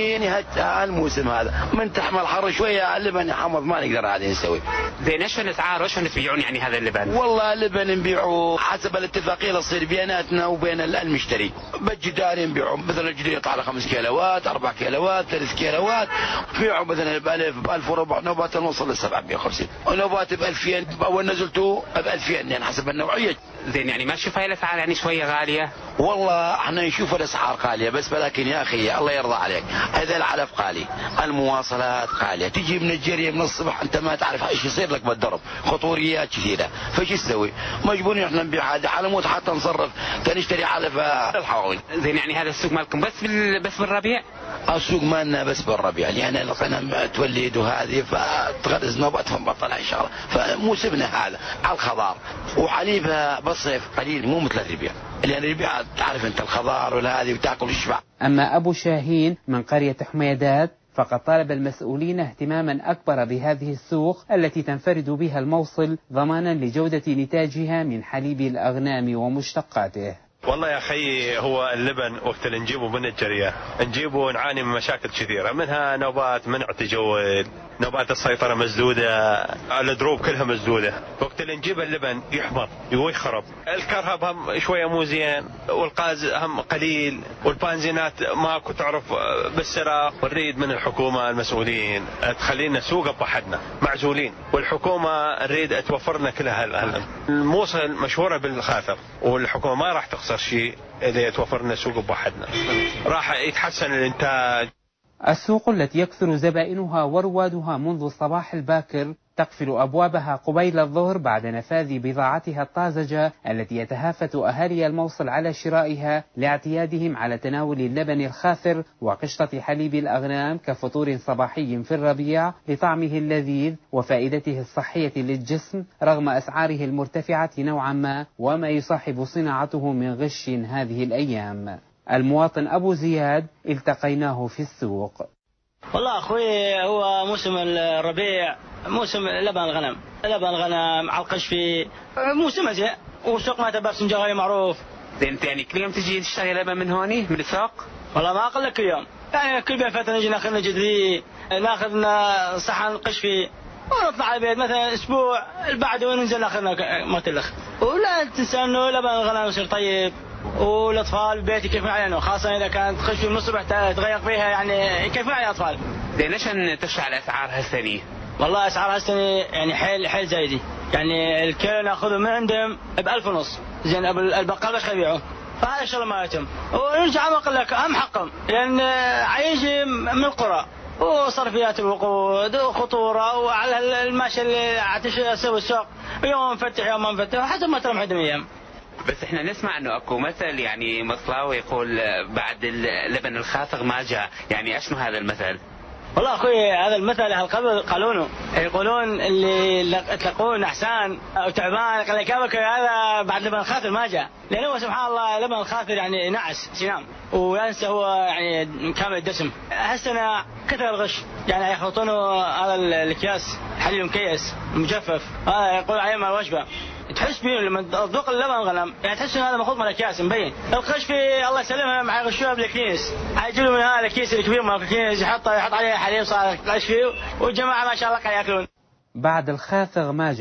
لنهايه الموسم هذا من تحمل حر شويه اللبن يحمض ما نقدر عاد نسوي. زين ايش الاسعار وايش تبيعون يعني هذا اللبن؟ والله اللبن نبيعه حسب الاتفاقيه اللي تصير بيناتنا وبين المشتري. بجداري نبيعه مثلا الجديد يطلع له خمس كيلوات أربع كيلوات ثلاث كيلوات بيعوا مثلا بألف بألف وربع نوبات نوصل لسبعمية وخمسين ونوبات بألفين أول نزلته بألفين يعني حسب النوعية. زين يعني ما تشوف هاي الأسعار يعني شوية غالية؟ والله احنا نشوف الأسعار غالية بس ولكن يا أخي الله يرضى عليك هذا العلف غالي المواصلات غالية تجي من الجرية من الصبح أنت ما تعرف ايش يصير لك بالضرب خطوريات كثيرة فايش تسوي مجبورين احنا نبيع هذا على مود حتى نصرف تنشتري علف الحواوي. زين يعني هذا السوق مالكم بس بال... بس بالربيع؟ السوق مالنا بس بالربيع لأن يعني الغنم تولد وهذه فتغرز نوبتهم بطلع إن شاء الله فموسمنا هذا على الخضار وحليبها بالصيف قليل مو مثل الربيع لأن الربيع تعرف أنت الخضار والهذه وتأكل الشبع. أما أبو شاهين من قرية حميدات فقد طالب المسؤولين اهتماما أكبر بهذه السوق التي تنفرد بها الموصل ضمانا لجودة نتاجها من حليب الأغنام ومشتقاته. والله يا أخي هو اللبن وقت اللي نجيبه من الجرية نجيبه نعاني من مشاكل كثيرة منها نوبات منع تجول نوبات السيطرة مسدودة الدروب كلها مسدودة. وقت اللي نجيب اللبن يحمر ويخرب الكرهب هم شوية مو زين والقاز هم قليل والبنزينات ماكو تعرف بالسراق. ونريد من الحكومة المسؤولين تخلينا سوق بوحدنا معزولين والحكومة نريد توفر لنا كل هال الموصل مشهورة بالخاثر والحكومة ما راح تخسر شيء إذا يتوفر لنا سوق بوحدنا راح يتحسن الإنتاج. السوق التي يكثر زبائنها وروادها منذ الصباح الباكر تقفل أبوابها قبيل الظهر بعد نفاذ بضاعتها الطازجة التي يتهافت أهالي الموصل على شرائها لاعتيادهم على تناول اللبن الخاثر وقشطة حليب الأغنام كفطور صباحي في الربيع لطعمه اللذيذ وفائدته الصحية للجسم رغم أسعاره المرتفعة نوعا ما وما يصاحب صناعته من غش هذه الأيام. المواطن أبو زياد التقيناه في السوق. والله أخوي هو موسم الربيع موسم لبن الغنم لبن الغنم على القشفي موسم زين وسوق ما تبقى سنجاري معروف. زين انت يعني كل يوم تجي تشتري لبن من هوني من السوق؟ والله ما أقل لك كل يوم يعني كل بين فترة نجي ناخذ لنا جدري ناخذ لنا صحن قشفي ونطلع على البيت مثلا أسبوع بعد وننزل ناخذ لنا مرتلخ. ولا تنسى إنه لبن الغنم يصير طيب والاطفال ببيت يكيفون علينا خاصه اذا كانت تخش من الصبح تغير فيها يعني يكيفون على الاطفال. زين ليش ترفع الاسعار هالسنه؟ والله اسعار هالسنه يعني حيل حيل زايده يعني الكيلو ناخذه من عندهم بألف ونص زين البقال باش يبيعوه فهذا الشغل ما يتم. ونرجع ما اقول لك اهم حقهم لان عايجي من القرى وصرفيات الوقود وخطوره وعلى الماشي اللي تسوي السوق يوم مفتح يوم ما مفتح حسب ما ترى محدم ايام. بس احنا نسمع انه اكو مثل يعني مصلاوي يقول بعد اللبن الخاثر ما جاء يعني اشنو هذا المثل؟ والله اخوي هذا المثل اهل قالونه يقولون اللي تلقوه نحسان او تعبان قال لك هذا بعد لبن الخاثر ما جاء لانه هو سبحان الله لبن الخاثر يعني نعس سنام وينسى هو يعني كامل الدسم. هالسنه كثر الغش يعني يخلطونه هذا الاكياس حليب مكيس مجفف هذا يقول عليه ما وجبه تحس بيه لما تذوق اللبن الغنم يعني تحس ان هذا مخلوط من الاكياس مبين. القش في الله يسلمها مع يغشوها بالكيس حيجيبوا من هذا الكيس الكبير مال الكيس يحط يحط عليه حليب صار قش فيه والجماعه ما شاء الله قاعد ياكلون. بعد الخاثر ما جاء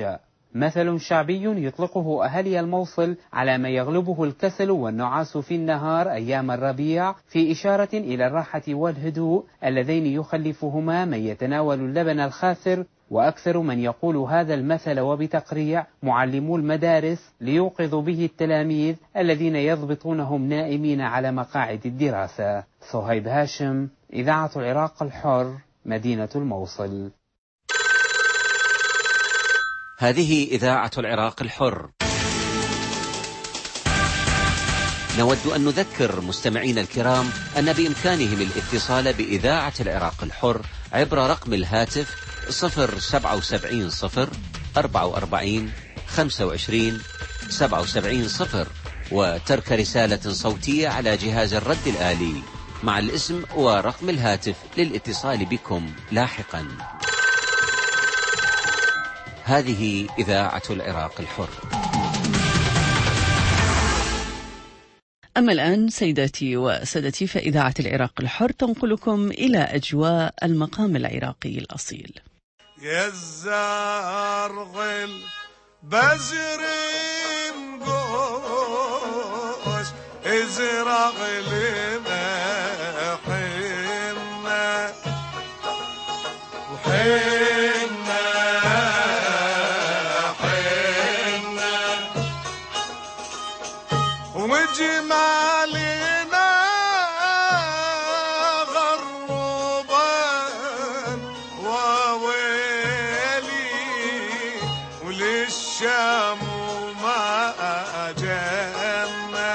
مثل شعبي يطلقه أهالي الموصل على ما يغلبه الكسل والنعاس في النهار أيام الربيع، في إشارة إلى الراحة والهدوء اللذين يخلفهما من يتناول اللبن الخاثر. وأكثر من يقول هذا المثل وبتقريع معلمو المدارس ليوقظوا به التلاميذ الذين يضبطونهم نائمين على مقاعد الدراسة. صهيب هاشم، إذاعة العراق الحر، مدينة الموصل. هذه إذاعة العراق الحر. نود أن نذكر مستمعين الكرام أن بإمكانهم الاتصال بإذاعة العراق الحر عبر رقم الهاتف صفر سبعة وسبعين صفر أربعة وأربعين خمسة وعشرين سبعة وسبعين صفر، وترك رسالة صوتية على جهاز الرد الآلي مع الاسم ورقم الهاتف للاتصال بكم لاحقا. هذه إذاعة العراق الحر. أما الآن سيداتي وسادتي، فإذاعة العراق الحر تنقلكم إلى أجواء المقام العراقي الأصيل. يا الزرغل بزر قوش ازرق لنا حنا وحنا حنا وجمالنا غربا وويلي وللشام وما جنة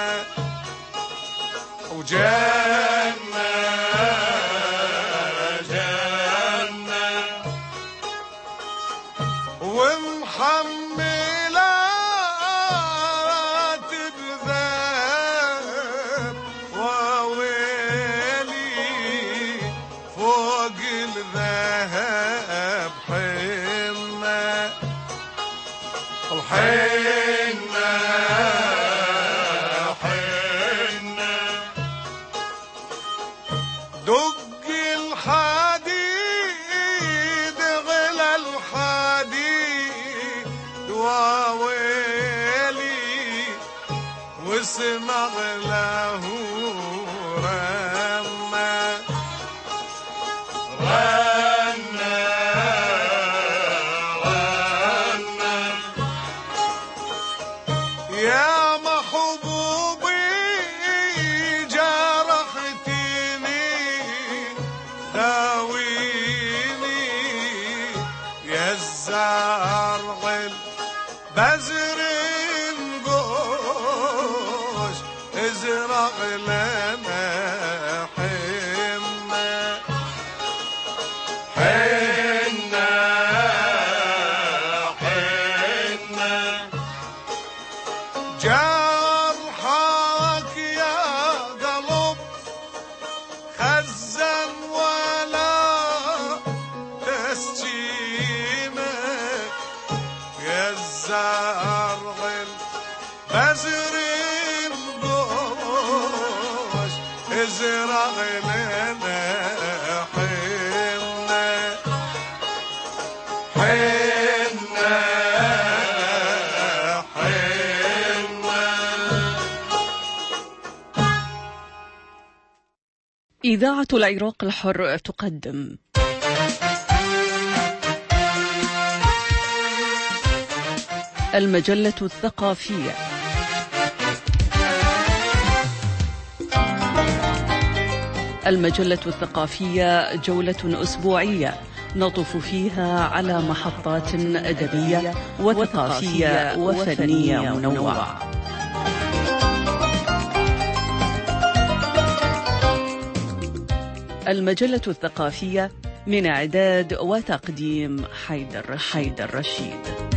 وجنة جنة ومحملات بذاب وويلي فوق الذهب حنة وحنة حنة دق الحديد غلى الحديد وويلي واسمع له رنة رنة رنة يا محبوبي جرحتني داويني يا الزرغل بزر قوش ازرق لنا حنة حنة حنة جرحك يا قلب خزن ولا تسجينك يا الزرغل بزر قوش ازرق لنا حنة حنة حنة. إذاعة العراق الحر تقدم المجلة الثقافية. المجلة الثقافية جولة أسبوعية نطف فيها على محطات أدبية وثقافية وفنية منوعة. المجلة الثقافية من إعداد وتقديم حيدر حيدر رشيد.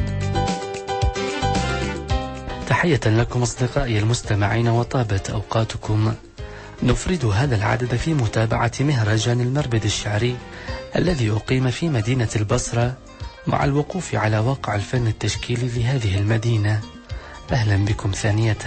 تحية لكم أصدقائي المستمعين وطابت أوقاتكم. نفرد هذا العدد في متابعة مهرجان المربد الشعري الذي أقيم في مدينة البصرة، مع الوقوف على واقع الفن التشكيلي لهذه المدينة. أهلا بكم ثانية.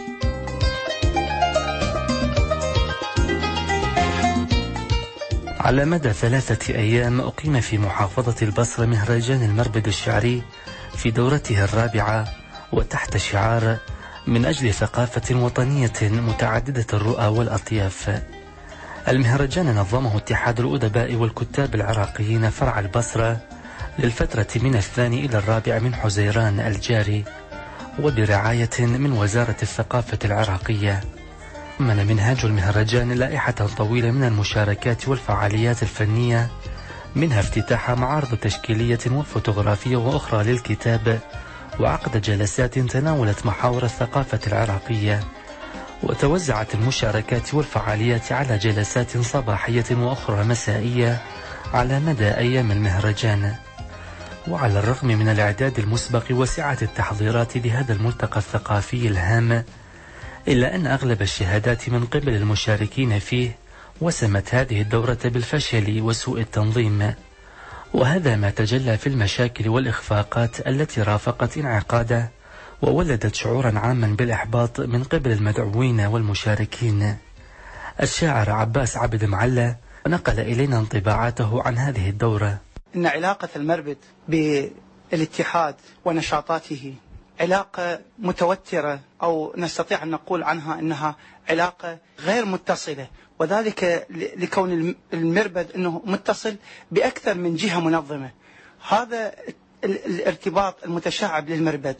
على مدى ثلاثة أيام أقيم في محافظة البصرة مهرجان المربد الشعري في دورته الرابعة وتحت شعار من أجل ثقافة وطنية متعددة الرؤى والأطياف. المهرجان نظمه اتحاد الأدباء والكتاب العراقيين فرع البصرة للفترة من الثاني إلى الرابع من حزيران الجاري، وبرعاية من وزارة الثقافة العراقية. من منهاج المهرجان لائحة طويلة من المشاركات والفعاليات الفنية، منها افتتاح معارض تشكيلية وفوتوغرافية وأخرى للكتاب، وعقد جلسات تناولت محاور الثقافة العراقية. وتوزعت المشاركات والفعاليات على جلسات صباحية وأخرى مسائية على مدى أيام المهرجان. وعلى الرغم من الإعداد المسبق وسعة التحضيرات لهذا الملتقى الثقافي الهام، إلا أن أغلب الشهادات من قبل المشاركين فيه وسمت هذه الدورة بالفشل وسوء التنظيم، وهذا ما تجلى في المشاكل والإخفاقات التي رافقت انعقاده وولدت شعورا عاما بالإحباط من قبل المدعوين والمشاركين. الشاعر عباس عبد معلى نقل إلينا انطباعاته عن هذه الدورة. إن علاقة المربد بالاتحاد ونشاطاته علاقة متوترة، أو نستطيع أن نقول عنها أنها علاقة غير متصلة، وذلك لكون المربد أنه متصل بأكثر من جهة منظمة. هذا الارتباط المتشعب للمربد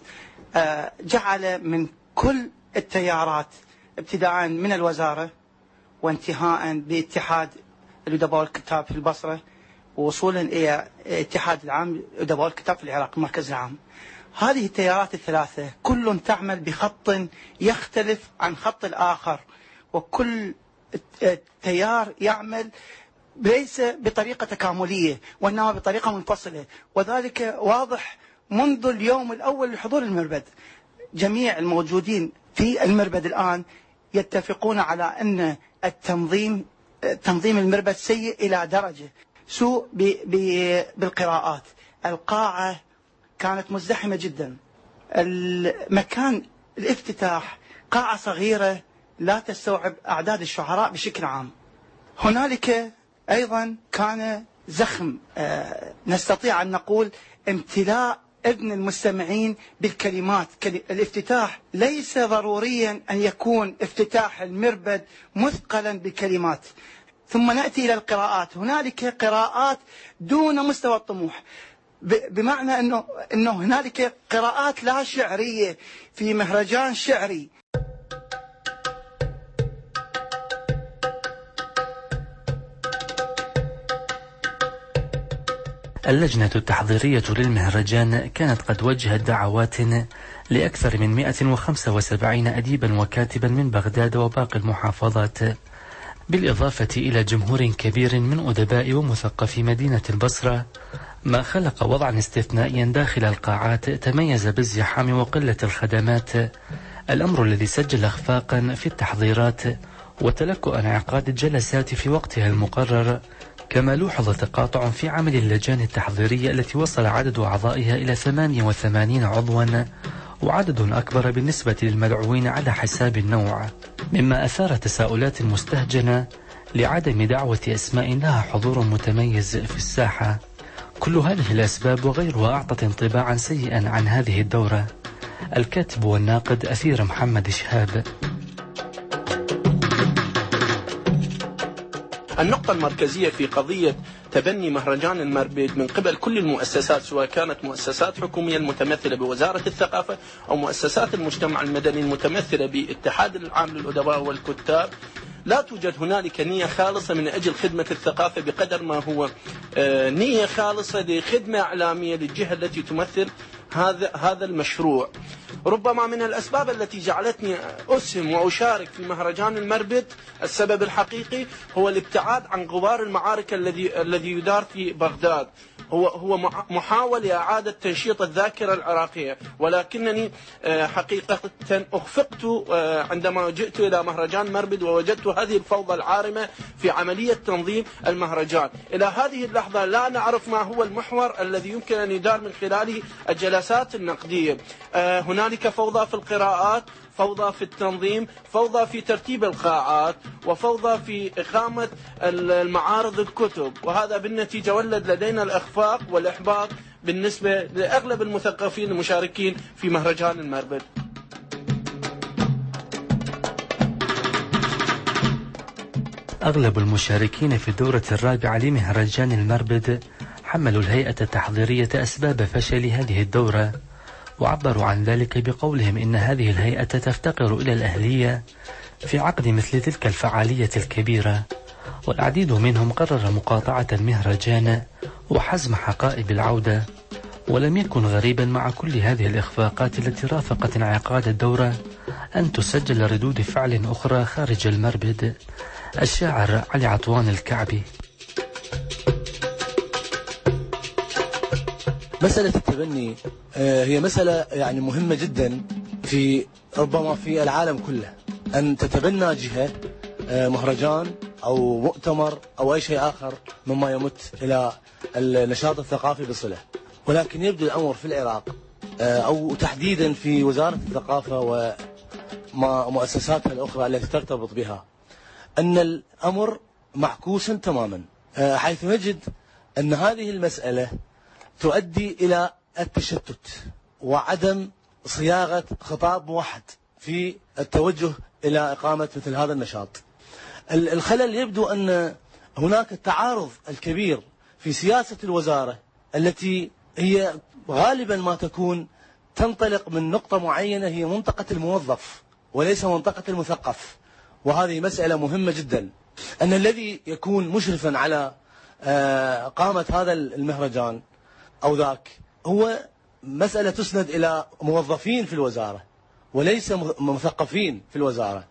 جعل من كل التيارات ابتداء من الوزارة وانتهاء باتحاد الأدباء والكتاب في البصرة، ووصولا إلى اتحاد العام للأدباء والكتاب في العراق المركز العام. هذه التيارات الثلاثة كل تعمل بخط يختلف عن خط الآخر، وكل تيار يعمل ليس بطريقة تكاملية وإنما بطريقة منفصلة، وذلك واضح منذ اليوم الأول لحضور المربد. جميع الموجودين في المربد الآن يتفقون على أن التنظيم تنظيم المربد سيء إلى درجة سوء بالقراءات. القاعة كانت مزدحمة جدا. المكان الافتتاح قاعة صغيرة لا تستوعب أعداد الشعراء بشكل عام. هنالك أيضا كان زخم، آه نستطيع أن نقول امتلاء اذن المستمعين بالكلمات. الافتتاح ليس ضروريا أن يكون افتتاح المربد مثقلا بالكلمات. ثم نأتي إلى القراءات. هنالك قراءات دون مستوى الطموح، بمعنى أنه, إنه هنالك قراءات لا شعرية في مهرجان شعري. اللجنة التحضيرية للمهرجان كانت قد وجهت دعوات لأكثر من مئة وخمسة وسبعين أديبا وكاتبا من بغداد وباقي المحافظات، بالإضافة إلى جمهور كبير من أدباء ومثقفي مدينة البصرة، ما خلق وضعا استثنائيا داخل القاعات تميز بالزحام وقلة الخدمات، الأمر الذي سجل اخفاقا في التحضيرات وتلكؤ انعقاد الجلسات في وقتها المقرر. كما لوحظ تقاطع في عمل اللجان التحضيرية التي وصل عدد أعضائها إلى ثمانية وثمانين عضوا، وعدد أكبر بالنسبة للمدعوين على حساب النوع، مما أثار تساؤلات مستهجنة لعدم دعوة أسماء لها حضور متميز في الساحة. كل هذه الأسباب وغيرها أعطت انطباعا سيئا عن هذه الدورة. الكاتب والناقد أثير محمد شهاب. النقطة المركزية في قضية تبني مهرجان المربد من قبل كل المؤسسات، سواء كانت مؤسسات حكومية المتمثلة بوزارة الثقافة أو مؤسسات المجتمع المدني المتمثلة باتحاد العام للأدباء والكتاب، لا توجد هنالك نية خالصة من أجل خدمة الثقافة بقدر ما هو نية خالصة لخدمة إعلامية للجهة التي تمثل هذا هذا المشروع. ربما من الأسباب التي جعلتني أسهم وأشارك في مهرجان المربد السبب الحقيقي هو الابتعاد عن غبار المعارك الذي الذي يدار في بغداد. هو هو محاولة إعادة تنشيط الذاكرة العراقية، ولكنني حقيقة أخفقت عندما جئت إلى مهرجان مربد ووجدت هذه الفوضى العارمة في عملية تنظيم المهرجان. إلى هذه اللحظة لا نعرف ما هو المحور الذي يمكن أن يدار من خلاله الجلسات النقدية. هنالك فوضى في القراءات، فوضى في التنظيم، فوضى في ترتيب القاعات، وفوضى في إقامة المعارض الكتب، وهذا بالنتيجة ولد لدينا الإخفاق والإحباط بالنسبة لأغلب المثقفين المشاركين في مهرجان المربد. أغلب المشاركين في الدورة الرابعة لمهرجان المربد حملوا الهيئة التحضيرية أسباب فشل هذه الدورة، وعبروا عن ذلك بقولهم إن هذه الهيئة تفتقر إلى الأهلية في عقد مثل تلك الفعالية الكبيرة، والعديد منهم قرر مقاطعة المهرجان وحزم حقائب العودة. ولم يكن غريبا مع كل هذه الإخفاقات التي رافقت انعقاد الدورة أن تسجل ردود فعل أخرى خارج المربد. الشاعر علي عطوان الكعبي: مسألة التبني هي مسألة يعني مهمة جدا في ربما في العالم كله، أن تتبنى جهة مهرجان أو مؤتمر أو أي شيء آخر مما يمت إلى النشاط الثقافي بصلة. ولكن يبدو الأمر في العراق أو تحديدا في وزارة الثقافة ومؤسساتها الأخرى التي ترتبط بها أن الأمر معكوسا تماما، حيث نجد أن هذه المسألة تؤدي إلى التشتت وعدم صياغة خطاب موحد في التوجه إلى إقامة مثل هذا النشاط. الخلل يبدو أن هناك التعارض الكبير في سياسة الوزارة التي هي غالبا ما تكون تنطلق من نقطة معينة هي منطقة الموظف وليس منطقة المثقف، وهذه مسألة مهمة جدا. أن الذي يكون مشرفا على إقامة هذا المهرجان أو ذاك هو مسألة تسند إلى موظفين في الوزارة وليس مثقفين في الوزارة.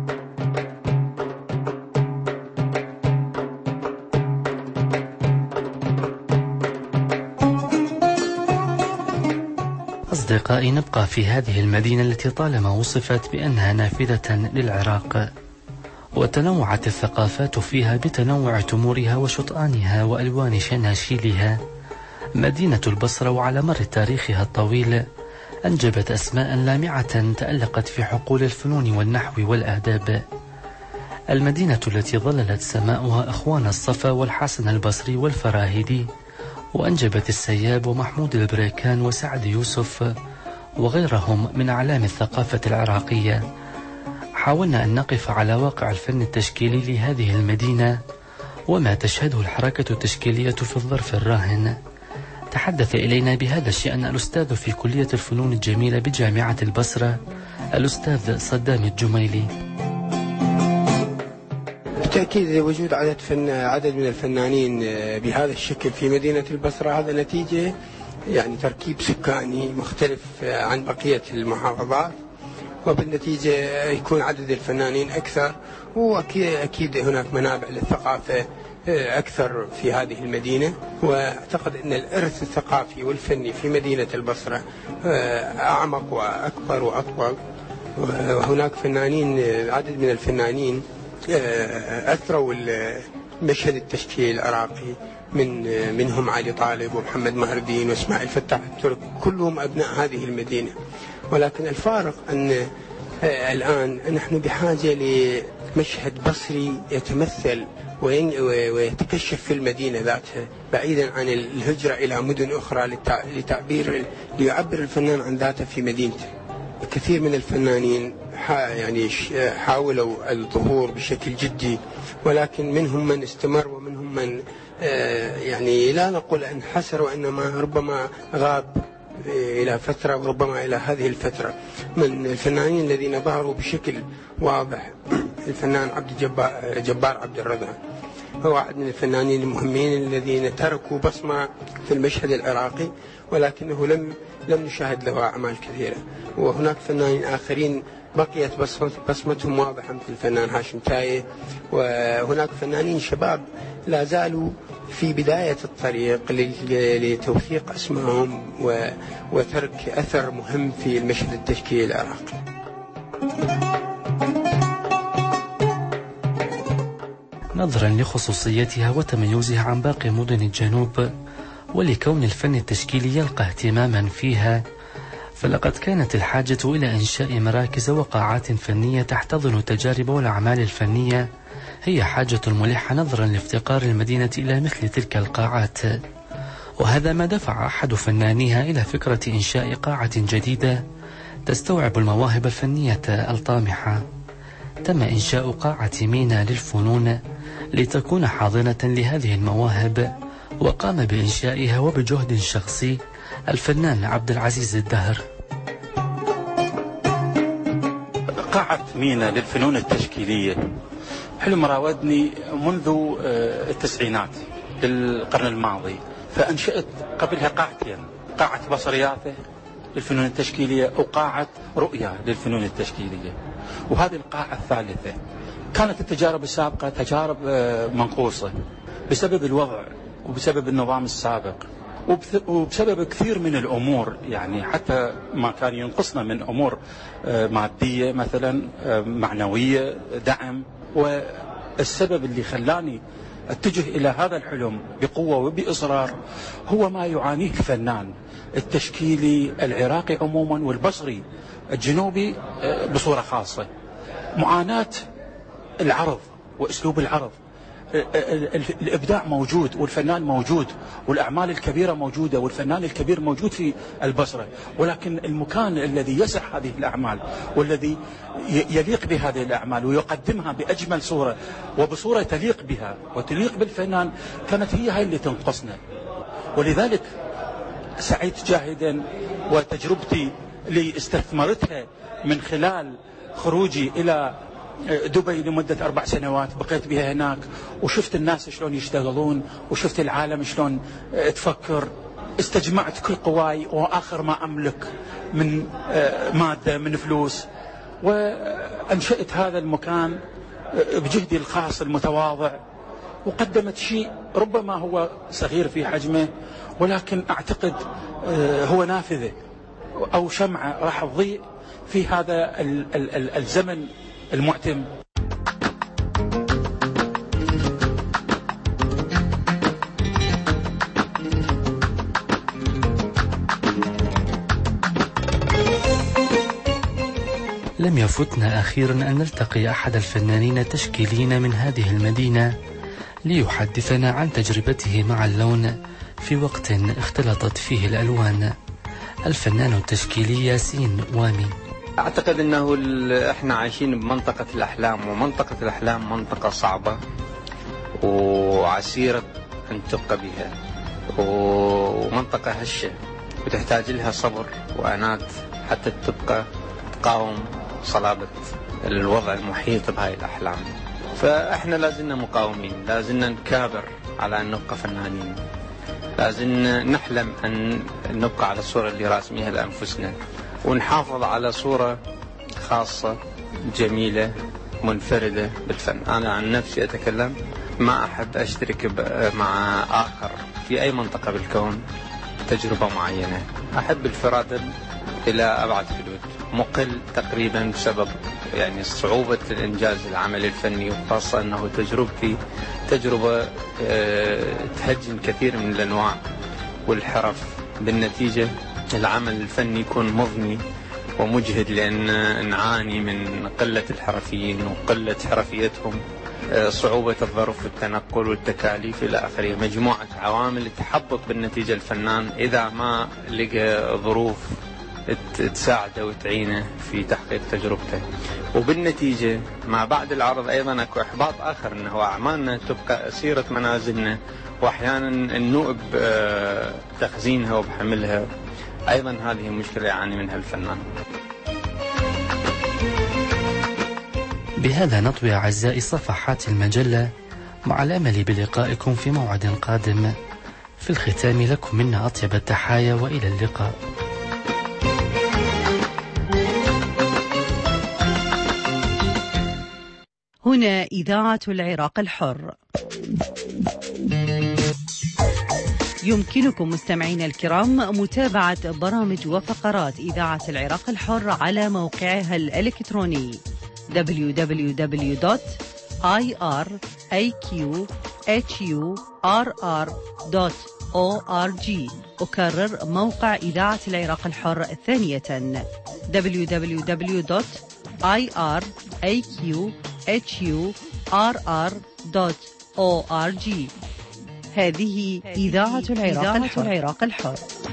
أصدقائي، نبقى في هذه المدينة التي طالما وصفت بأنها نافذة للعراق، وتنوعت الثقافات فيها بتنوع تمورها وشطآنها وألوان شناشيلها. مدينة البصرة وعلى مر تاريخها الطويل أنجبت أسماء لامعة تألقت في حقول الفنون والنحو والآداب. المدينة التي ظللت سماؤها أخوان الصفا والحسن البصري والفراهيدي، وأنجبت السياب ومحمود البريكان وسعد يوسف وغيرهم من أعلام الثقافة العراقية. حاولنا أن نقف على واقع الفن التشكيلي لهذه المدينة وما تشهده الحركة التشكيلية في الظرف الراهن. تحدث إلينا بهذا الشأن الأستاذ في كلية الفنون الجميلة بجامعة البصرة الأستاذ صدام الجميلي. بالتأكيد وجود عدد فن عدد من الفنانين بهذا الشكل في مدينة البصرة هذا نتيجة يعني تركيب سكاني مختلف عن بقية المحافظات، وبالنتيجة يكون عدد الفنانين أكثر، وأكيد هناك منابع للثقافة أكثر في هذه المدينة. وأعتقد أن الإرث الثقافي والفني في مدينة البصرة أعمق وأكبر وأطول، وهناك فنانين عدد من الفنانين أثروا المشهد التشكيلي العراقي، من منهم علي طالب ومحمد مهر الدين واسماعيل فتاح الترك، كلهم أبناء هذه المدينة. ولكن الفارق أن الآن نحن بحاجة لمشهد بصري يتمثل ويتكشف في المدينة ذاتها بعيدا عن الهجرة إلى مدن أخرى لتعبير ليعبر الفنان عن ذاته في مدينته. كثير من الفنانين يعني حاولوا الظهور بشكل جدي، ولكن منهم من استمر ومنهم من يعني لا نقول انحسر وإنما ربما غاب إلى فترة وربما إلى هذه الفترة. من الفنانين الذين ظهروا بشكل واضح الفنان عبد الجبار جبار عبد الرضا، هو واحد من الفنانين المهمين الذين تركوا بصمة في المشهد العراقي، ولكنه لم لم نشاهد له أعمال كثيرة. وهناك فنانين آخرين بقيت بصمتهم واضحة مثل الفنان هاشم تايه، وهناك فنانين شباب لا زالوا في بداية الطريق لتوثيق اسمهم وترك أثر مهم في المشهد التشكيلي العراقي. نظرا لخصوصيتها وتميزها عن باقي مدن الجنوب ولكون الفن التشكيلي يلقى اهتماما فيها، فلقد كانت الحاجة إلى إنشاء مراكز وقاعات فنية تحتضن التجارب والأعمال الفنية هي حاجة ملحة نظرا لافتقار المدينة إلى مثل تلك القاعات. وهذا ما دفع أحد فنانيها إلى فكرة إنشاء قاعة جديدة تستوعب المواهب الفنية الطامحة. تم إنشاء قاعة مينا للفنون لتكون حاضنة لهذه المواهب، وقام بإنشائها وبجهد شخصي الفنان عبد العزيز الدهر. قاعة مينا للفنون التشكيلية حلم راودني منذ التسعينات للقرن الماضي، فأنشأت قبلها قاعتين، قاعة بصرياته للفنون التشكيلية وقاعة رؤية للفنون التشكيلية، وهذه القاعة الثالثة. كانت التجارب السابقة تجارب منقوصة بسبب الوضع وبسبب النظام السابق وبسبب كثير من الأمور، يعني حتى ما كان ينقصنا من أمور مادية مثلا، معنوية، دعم. والسبب اللي خلاني اتجه إلى هذا الحلم بقوة وبإصرار هو ما يعانيه الفنان التشكيلي العراقي عموما والبصري الجنوبي بصورة خاصة. معاناة العرض وأسلوب العرض. الإبداع موجود والفنان موجود والأعمال الكبيرة موجودة والفنان الكبير موجود في البصرة، ولكن المكان الذي يسع هذه الأعمال والذي يليق بهذه الأعمال ويقدمها بأجمل صورة وبصورة تليق بها وتليق بالفنان كانت هي هاي اللي تنقصنا. ولذلك سعيت جاهدا، وتجربتي اللي استثمرتها من خلال خروجي إلى دبي لمدة أربع سنوات بقيت بها هناك، وشفت الناس شلون يشتغلون وشفت العالم شلون تفكر. استجمعت كل قواي وآخر ما أملك من مادة من فلوس، وأنشأت هذا المكان بجهدي الخاص المتواضع، وقدمت شيء ربما هو صغير في حجمه، ولكن أعتقد هو نافذة أو شمعة راح تضيء في هذا الزمن المعتم. لم يفتنا أخيرا أن نلتقي أحد الفنانين التشكيليين من هذه المدينة ليحدثنا عن تجربته مع اللون في وقت اختلطت فيه الألوان. الفنان التشكيلي ياسين وامي. أعتقد أنه إحنا عايشين بمنطقة الأحلام، ومنطقة الأحلام منطقة صعبة وعسيرة أن تبقى بها، ومنطقة هشة وتحتاج لها صبر وأنات حتى تبقى تقاوم صلابة الوضع المحيط بهاي الأحلام. فإحنا لازلنا مقاومين، لازلنا نكابر على أن نبقى فنانين، لازلنا نحلم أن نبقى على الصورة اللي راسميها لأنفسنا، ونحافظ على صورة خاصة جميلة منفردة بالفن. أنا عن نفسي أتكلم، ما أحب أشترك مع آخر في أي منطقة بالكون تجربة معينة. أحب الفراد إلى أبعد حدود، مقل تقريبا بسبب يعني صعوبة الإنجاز العمل الفني، وخاصة أنه تجربتي تجربة تهجن كثير من الأنواع والحرف. بالنتيجة العمل الفني يكون مضني ومجهد، لأن نعاني من قلة الحرفيين وقلة حرفيتهم، صعوبة الظرف والتنقل والتكاليف إلى آخره. مجموعة عوامل تحبط بالنتيجة الفنان إذا ما لقى ظروف تساعده وتعينه في تحقيق تجربته. وبالنتيجة مع بعد العرض أيضا أكو إحباط آخر، أنه أعمالنا تبقى أسيرة منازلنا، وأحيانا النوء بتخزينها وبحملها. أيضا هذه مشكلة يعاني منها الفنان. بهذا نطوي أعزائي صفحات المجلة، مع الأمل بلقائكم في موعد قادم. في الختام لكم منا أطيب التحايا، وإلى اللقاء. هنا إذاعة العراق الحر. يمكنكم مستمعينا الكرام متابعة برامج وفقرات إذاعة العراق الحر على موقعها الإلكتروني دبليو دبليو دبليو دوت آي آر إيه كيو إتش يو آر آر دوت أو آر جي. أكرر موقع إذاعة العراق الحر ثانية دبليو دبليو دبليو دوت آي آر إيه كيو إتش يو آر آر دوت أو آر جي. هذه إذاعة العراق الحر.